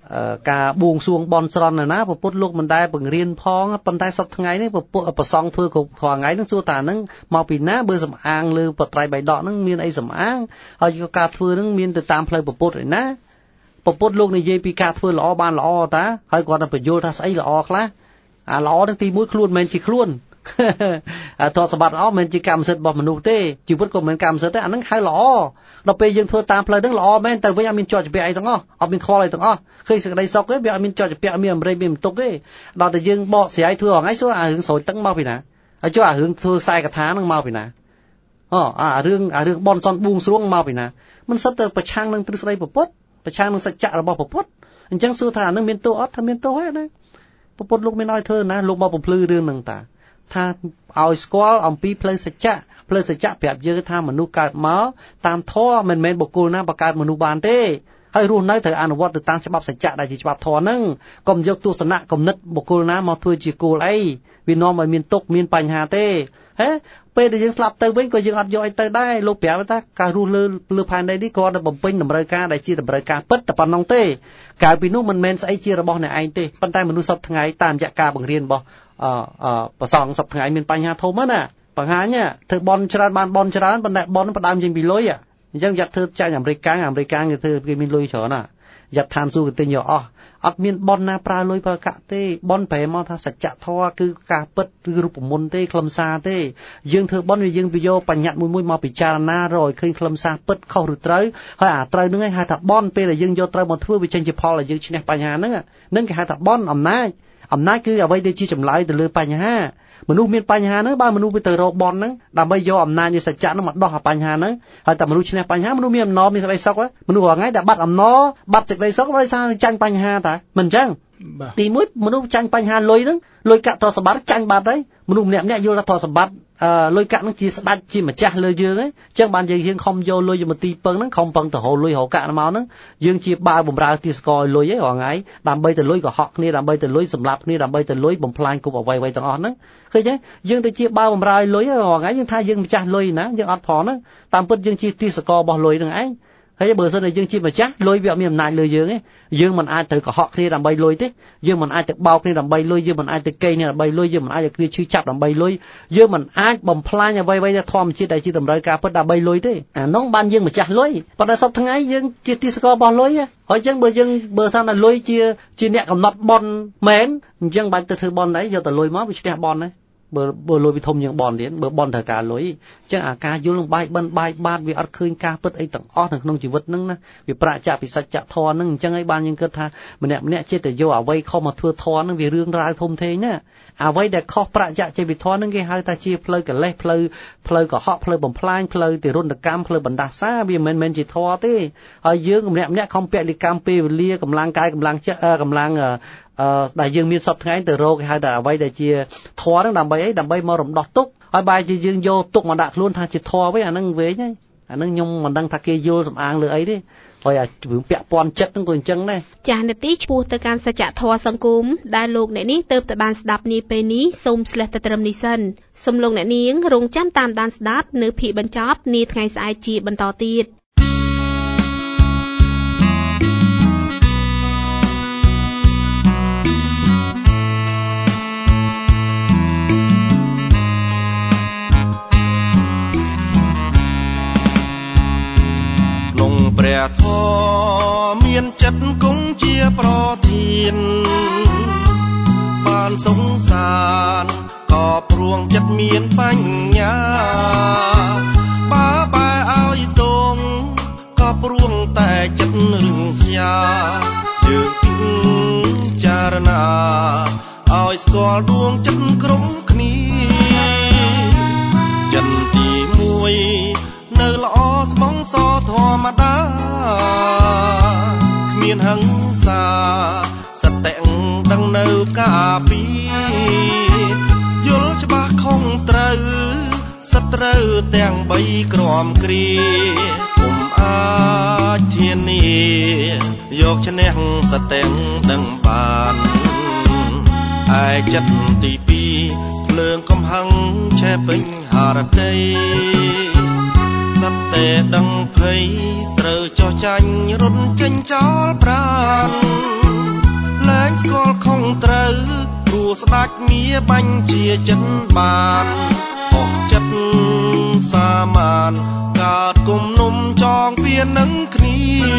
ការបួងសួងបន់ស្រន់ណាពុទ្ធលោកមិនដែលបង្រៀនផងប៉ុន្តែសប្តាហ៍ថ្ងៃនេះពុទ្ធប្រសង់ធ្វើគ្រប់ថ្ងៃហ្នឹងសួរថាហ្នឹងមកពីណាបើសំអាងលើបត្រៃបៃដកហ្នឹងមានអីសំអាងហើយការធ្វើហ្នឹងមានទៅតាមផ្លូវពុទ្ធឯណាពុទ្ធលោកនិយាយពីការធ្វើល្អបានល្អតាហើយគាត់ទៅបញ្យល់ថាស្អីល្អខ្លះអាល្អហ្នឹងទីមួយខ្លួនមិនមែនជាខ្លួនអាទោះសម្បត្តិល្អមិនមែនជាកម្មសិទ្ធិរបស់មនុស្សទេជីវិតក៏មិនមែនកម្មសិទ្ធិទេអាហ្នឹងហៅល្អដល់ពេលយើងធ្វើតាមផ្លូវហ្នឹងល្អមែនទៅវិញអត់មានជាប់ជាពាក់អីទាំងអស់អត់មានខ្វល់អីទាំងអស់ឃើញសេចក្តីសុខទេវាអត់មានជាប់ជាពាក់មានអំរេចមានបន្ទុកទេដល់តែយើងបកស្រាយធ្វើថ្ងៃសួរអារឿងស្រោចទឹកមកពីណាហើយចុះអារឿងធ្វើខ្សែកថាហ្នឹងមកពីណាអូអារឿងអារឿងបនសនបួងស្រួងមកពីណាមិនសិតទៅប្រឆាំងនឹងទ្រឹស្ដីពុទ្ធប្រឆាំងនឹងសច្ចៈរបស់ពុទ្ធអញ្ចឹងសួរថាអានឹងមានទោសអត់ថាមានទោសហើយណាពុទ្ធលោកមានឲ្យធ្វើណាលោកមកបំភ្លឺរឿងហ្នឹងតាថាឲ្យស្គាល់អំពីផ្លូវសច្ចៈផ្លូវសច្ចៈប្រាប់យើងថាមនុស្សកើតមកតាមធម៌មិនមែនបុគ្គលណាបង្កើតមនុស្សបានទេហើយរស់នៅត្រូវអនុវត្តទៅតាមច្បាប់សច្ចៈដែលជាច្បាប់ធម៌ហ្នឹងកុំយកទស្សនៈគំនិតបុគ្គលណាមកធ្វើជាគោលអីវានាំឲ្យមានទុក្ខមានបញ្ហាទេហេពេលដែលយើងស្លាប់ទៅវិញក៏យើងអត់យកអីទៅដែរលោកប្រាប់ថាការរស់លើលើផែនដីនេះក៏តែបំពេញតម្រូវការដែលជាតម្រូវការពិតតែប៉ុណ្ណឹងទេក្រៅពីនោះមិនមែនស្អីជារបស់អ្នកឯងទេប៉ុន្តែមនុស្សសពថ្ងៃតាមរយៈការបង្រៀនរបស់អឺប្រសងសពថ្ងៃមានបញ្ហាធំណាបង្ហាញធ្វើបន់ច្រើនបានបន់ច្រើនប៉ុន្តែបន់ផ្ដើមចេញពីលុយអញ្ចឹងយ៉ាត់ធ្វើចាញ់អាមេរិកកាំងអាមេរិកកាំងគេធ្វើគេមានលុយច្រើនណាយ៉ាត់ឋានសួគ៌គេទិញយកអស់អត់មានបន់ណាប្រើលុយប្រើកាក់ទេបន់ប្រែមកថាសច្ចធម៌គឺការពិតឬរូបមន្តទេខ្លឹមសារទេយើងធ្វើបន់វាយើងទៅយកបញ្ញត្តិមួយមួយមកពិចារណារកឲ្យឃើញខ្លឹមសារពិតខុសឬត្រូវហើយអាត្រូវហ្នឹងឯងហៅថាបន់ពេលដែលយើងយកត្រូវមកធ្វើវាចេញជាផលឲ្យយើងឈ្នះបញ្ហាហ្នឹងហ្នឹងគេហៅថាបន់អំណាចអំណាចគឺអ្វីដែលជាចម្លើយទៅលើបញ្ហាមនុស្សមានបញ្ហាហ្នឹងបើមនុស្សវាទៅរកបន់ហ្នឹងដើម្បីយកអំណាចនៃសច្ចៈហ្នឹងមកដោះអាបញ្ហាហ្នឹងហើយតែមនុស្សឈ្នះបញ្ហាមនុស្សមានអំណរមានសេចក្តីសុខមនុស្សរាល់ថ្ងៃដែលបាត់អំណរបាត់សេចក្តីសុខដោយសារចាញ់បញ្ហាតាមិនអញ្ចឹងទីមួយមនុស្សចាញ់បញ្ហាលុយហ្នឹងលុយកាក់ទ្រព្យសម្បត្តិចាញ់បាត់ហើយមនុស្សម្នាក់ម្នាក់យល់ថាទ្រព្យសម្បត្តិអឺលុយកាក់ហ្នឹងជាស្ដេចជាម្ចាស់លើយើងហ្នឹងអញ្ចឹងបានយើងយើងខំយកលុយយកមកទីពឹងហ្នឹងខំពឹងទៅរកលុយរកកាក់មកហ្នឹងយើងជាបាវបំរើទីស្កឲ្យលុយហ្នឹងរាល់ថ្ងៃដើម្បីទៅលុយកុហកគ្នាដើម្បីទៅលុយសម្លាប់គ្នាដើម្បីទៅលុយបំផ្លាញគ្រប់អ្វីអ្វីទាំងអស់ហ្នឹងឃើញទេយើងទៅជាបាវបំរើឲ្យលុយហ្នឹងរាល់ថ្ងៃយើងថាយើងម្ចាស់លុយណាយើងអត់ផងហ្នឹងតាមពិតយើងជាទីស្ករបស់លុយហ្នឹងឯងហើយបើសិនតែយើងជាម្ចាស់លុយវាអត់មានអំណាចលើយើងទេយើងមិនអាចទៅកុហកគ្នាដើម្បីលុយទេយើងមិនអាចទៅបោកគ្នាដើម្បីលុយយើងមិនអាចទៅកេងគ្នាដើម្បីលុយយើងមិនអាចទៅគ្នាឈឺចាប់ដើម្បីលុយយើងមិនអាចបំផ្លាញអ្វីៗដែលធម្មជាតិដែលជាតម្រូវការពិតដើម្បីលុយទេអានោះបានយើងម្ចាស់លុយប៉ុន្តែសពថ្ងៃយើងជាទីស្ករបស់លុយហើយអញ្ចឹងបើយើងបើថាលុយជាជាអ្នកកំណត់បនមែនអញ្ចឹងបាច់ទៅធ្វើបនអីយកតែលុយមកវាឈ្នះបនណាបើបើលុយវាធំជាងបនទៀតបើបនត្រូវការលុយអញ្ចឹងអាការយល់នឹងបាយបិណ្ឌបាយបាតវាអត់ឃើញការពិតអីទាំងអស់នៅក្នុងជីវិតហ្នឹងណាវាប្រាជ្ញាពិសច្ចធម៌ហ្នឹងអញ្ចឹងហើយបានយើងគិតថាម្នាក់ម្នាក់ចិត្តទៅយកអ្វីខុសមកធ្វើធម៌ហ្នឹងវារឿងរ៉ាវធំធេងណាអ្វីដែលខុសប្រាជ្ញាចេវិធម៌ហ្នឹងគេហៅថាជាផ្លូវកលេសផ្លូវផ្លូវកុហកផ្លូវបំផ្លាញផ្លូវទិរុណកម្មផ្លូវបណ្ដាសាវាមិនមែនជាធម៌ទេហើយយើងម្នាក់ម្នាក់ខំពលិកម្មពេលវេលាកម្លាំងកាយកម្លាំងចិត្តកម្លាំងអឺដែលយើងមានសពថ្ងៃទៅរកគេហៅថាអ្វីដែលជាធម៌ហ្នឹងដើម្បីអីដើម្បីមករំដោះទុក្ខហើយបែរជាយើងយកទុក្ខមកដាក់ខ្លួនថាជាធម៌វិញអាហ្នឹងវិញហើយអាហ្នឹងខ្ញុំមិនដឹងថាគេយល់សំអាងលើអីទេហើយអារឿងពាក់ព័ន្ធចិត្តហ្នឹងក៏អញ្ចឹងដែរចាស់នាទីឈ្មោះទៅកាន់សច្ចធម៌សង្គមដែលលោកអ្នកនាងទៅតែបានស្ដាប់នាពេលនេះសូមស្លេះទៅត្រឹមនេះសិនសូមលោកអ្នកនាងរងចាំតាមដានស្ដាប់នៅភាគបញ្ចប់នាថ្ងៃស្អែកជាបន្តទៀតព្រះធម៌មានចិត្តគង់ជាប្រធានបានសង្សារក៏ព្រួងចិត្តមានបញ្ញាបើបែឲ្យទងក៏ព្រួងតែចិត្តរឹងស្យាយើងពិចារណាឲ្យស្គាល់ដួងចិត្តគ្រប់គ្នាចិត្តទីមួយនៅល្អស្មងសធម្មតាគ្មានហិង្សាសតិដឹងនៅការពីយល់ច្បាស់ខុសត្រូវសត្រូវទាំងបីក្រំគ្រាគុំអាចធានាយកឈ្នះសតិដឹងបានឯចិត្តទីពីរភ្លើងកំហឹងឆេះពេញហារតីសត្វតែដឹងភ័យត្រូវចោះចាញ់រត់ចេញចោលប្រាណលែងស្គាល់ខុសត្រូវព្រោះស្ដេចមាបញ្ជាចិត្តបានខុសចិត្តសាមានកើតគុំនុំចងពៀននឹងគ្នា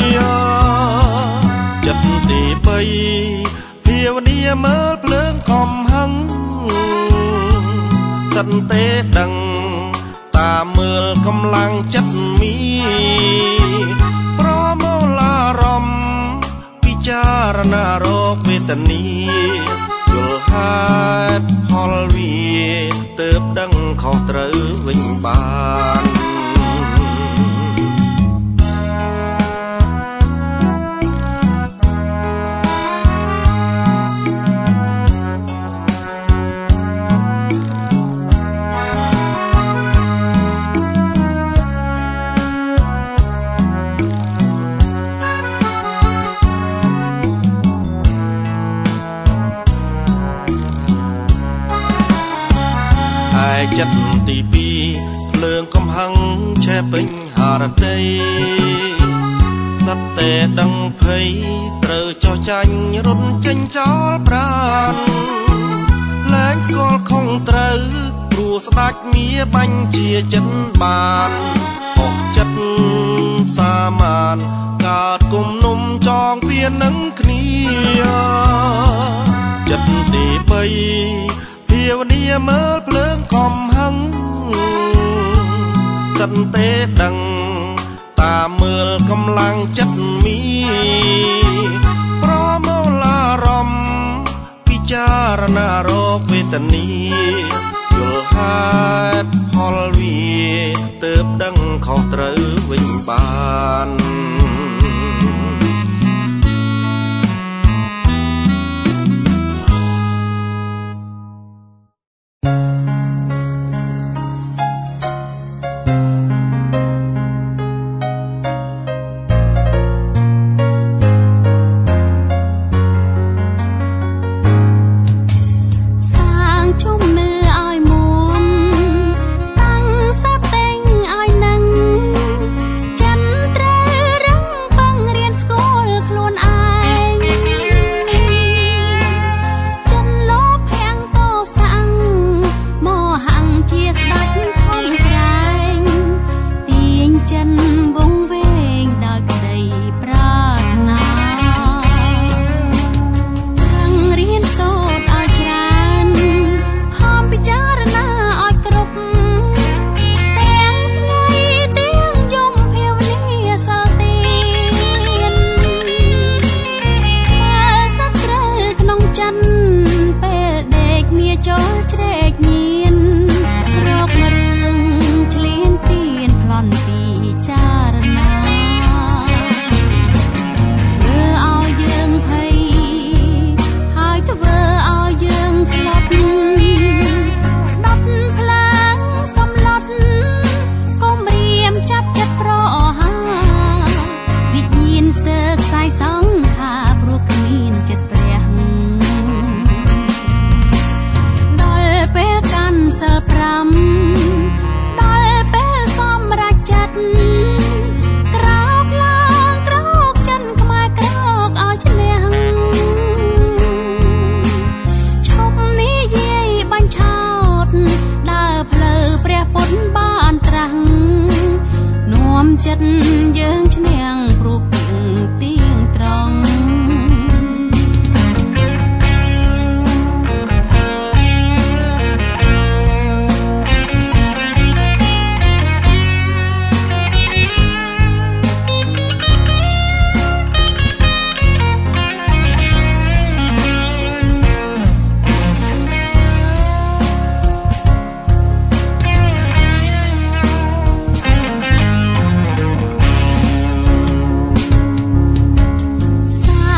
ចិត្តទីបីភាវនាមើលភ្លើងកំហឹងសិនទេដឹងតាមមើលកម្លាំងចិត្តមីប្រមូលារំពិចារណារកវេទនាយល់ហេតុផលវាទើបដឹងខុសត្រូវវិញបានចិត្តទីពីរភ្លើងកំហឹងឆេះពេញហារតីសត្វតែដឹងភ័យត្រូវចោះចាញ់រត់ចេញចោលប្រាណលែងស្គាល់ខុសត្រូវព្រោះស្ដេចមាបញ្ជាចិត្តបានខុសចិត្តសាមានកើតគុំនុំចងពៀននឹងគ្នាចិត្តទីបីភាវនាមើលភ្លើងកំហឹងសិនទេដឹងតាមមើលកម្លាំងចិត្តមីប្រមូលារំពិចារណារកវេទនាយល់ហេតុផលវាទើបដឹងខុសត្រូវវិញបានចិត្តយើងឈ្នះព្រោះពីងទៀងត្រង់ស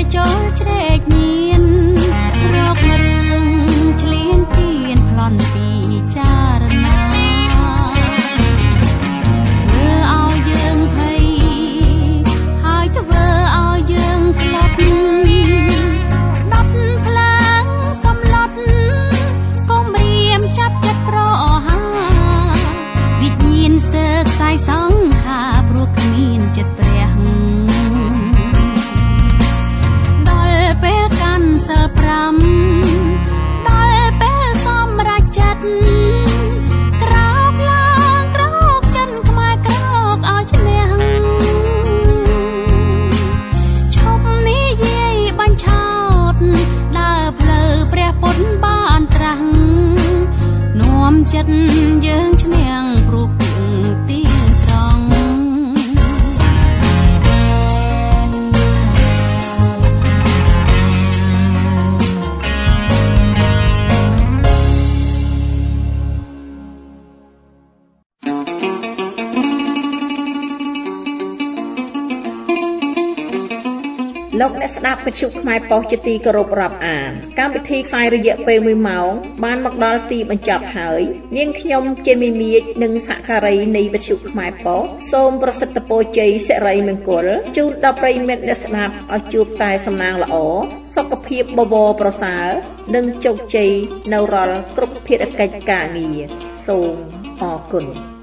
ចូលជ្រែកញៀនរករឿងឆ្លៀនទៀនប្លន់ពីចារណាធ្វើឲ្យយើងភ័យហើយធ្វើឲ្យយើងស្លុតដុតខ្លាំងសំឡុតកុំរៀមចាប់ចិត្តប្រហាវិញ្ញាណស្ទើរខ្សែសង្ខារព្រោះគ្មានចិត្តព្រះដល់ពេលកាន់សិលប្រាំដល់ពេលសម្រេចចិត្តក្រោកឡើងក្រោកចិនខ្មែរក្រោកឲ្យឈ្នះឈប់និយាយបញ្ឆោតដើរផ្លូវព្រះពុទ្ធបានត្រាស់នាំចិត្តយើងឈ្នះព្រោះពីងទីត្រង់លោកអ្នកស្ដាប់វិទ្យុខ្មែរប៉ុស្តិ៍ជាទីគោរពរាប់អានកម្មវិធីផ្សាយរយៈពេលមួយម៉ោងបានមកដល់ទីបញ្ចប់ហើយនាងខ្ញុំជាមីមៀចនិងសហការីនៃវិទ្យុខ្មែរប៉ុស្តិ៍សូមប្រសិទ្ធពរជ័យសិរីមង្គលជូនដល់ប្រិយមិត្តអ្នកស្ដាប់ឲ្យជួបតែសំណាងល្អសុខភាពបបរប្រសើរនិងជោគជ័យនៅរាល់គ្រប់ភារកិច្ចការងារសូមអរគុណ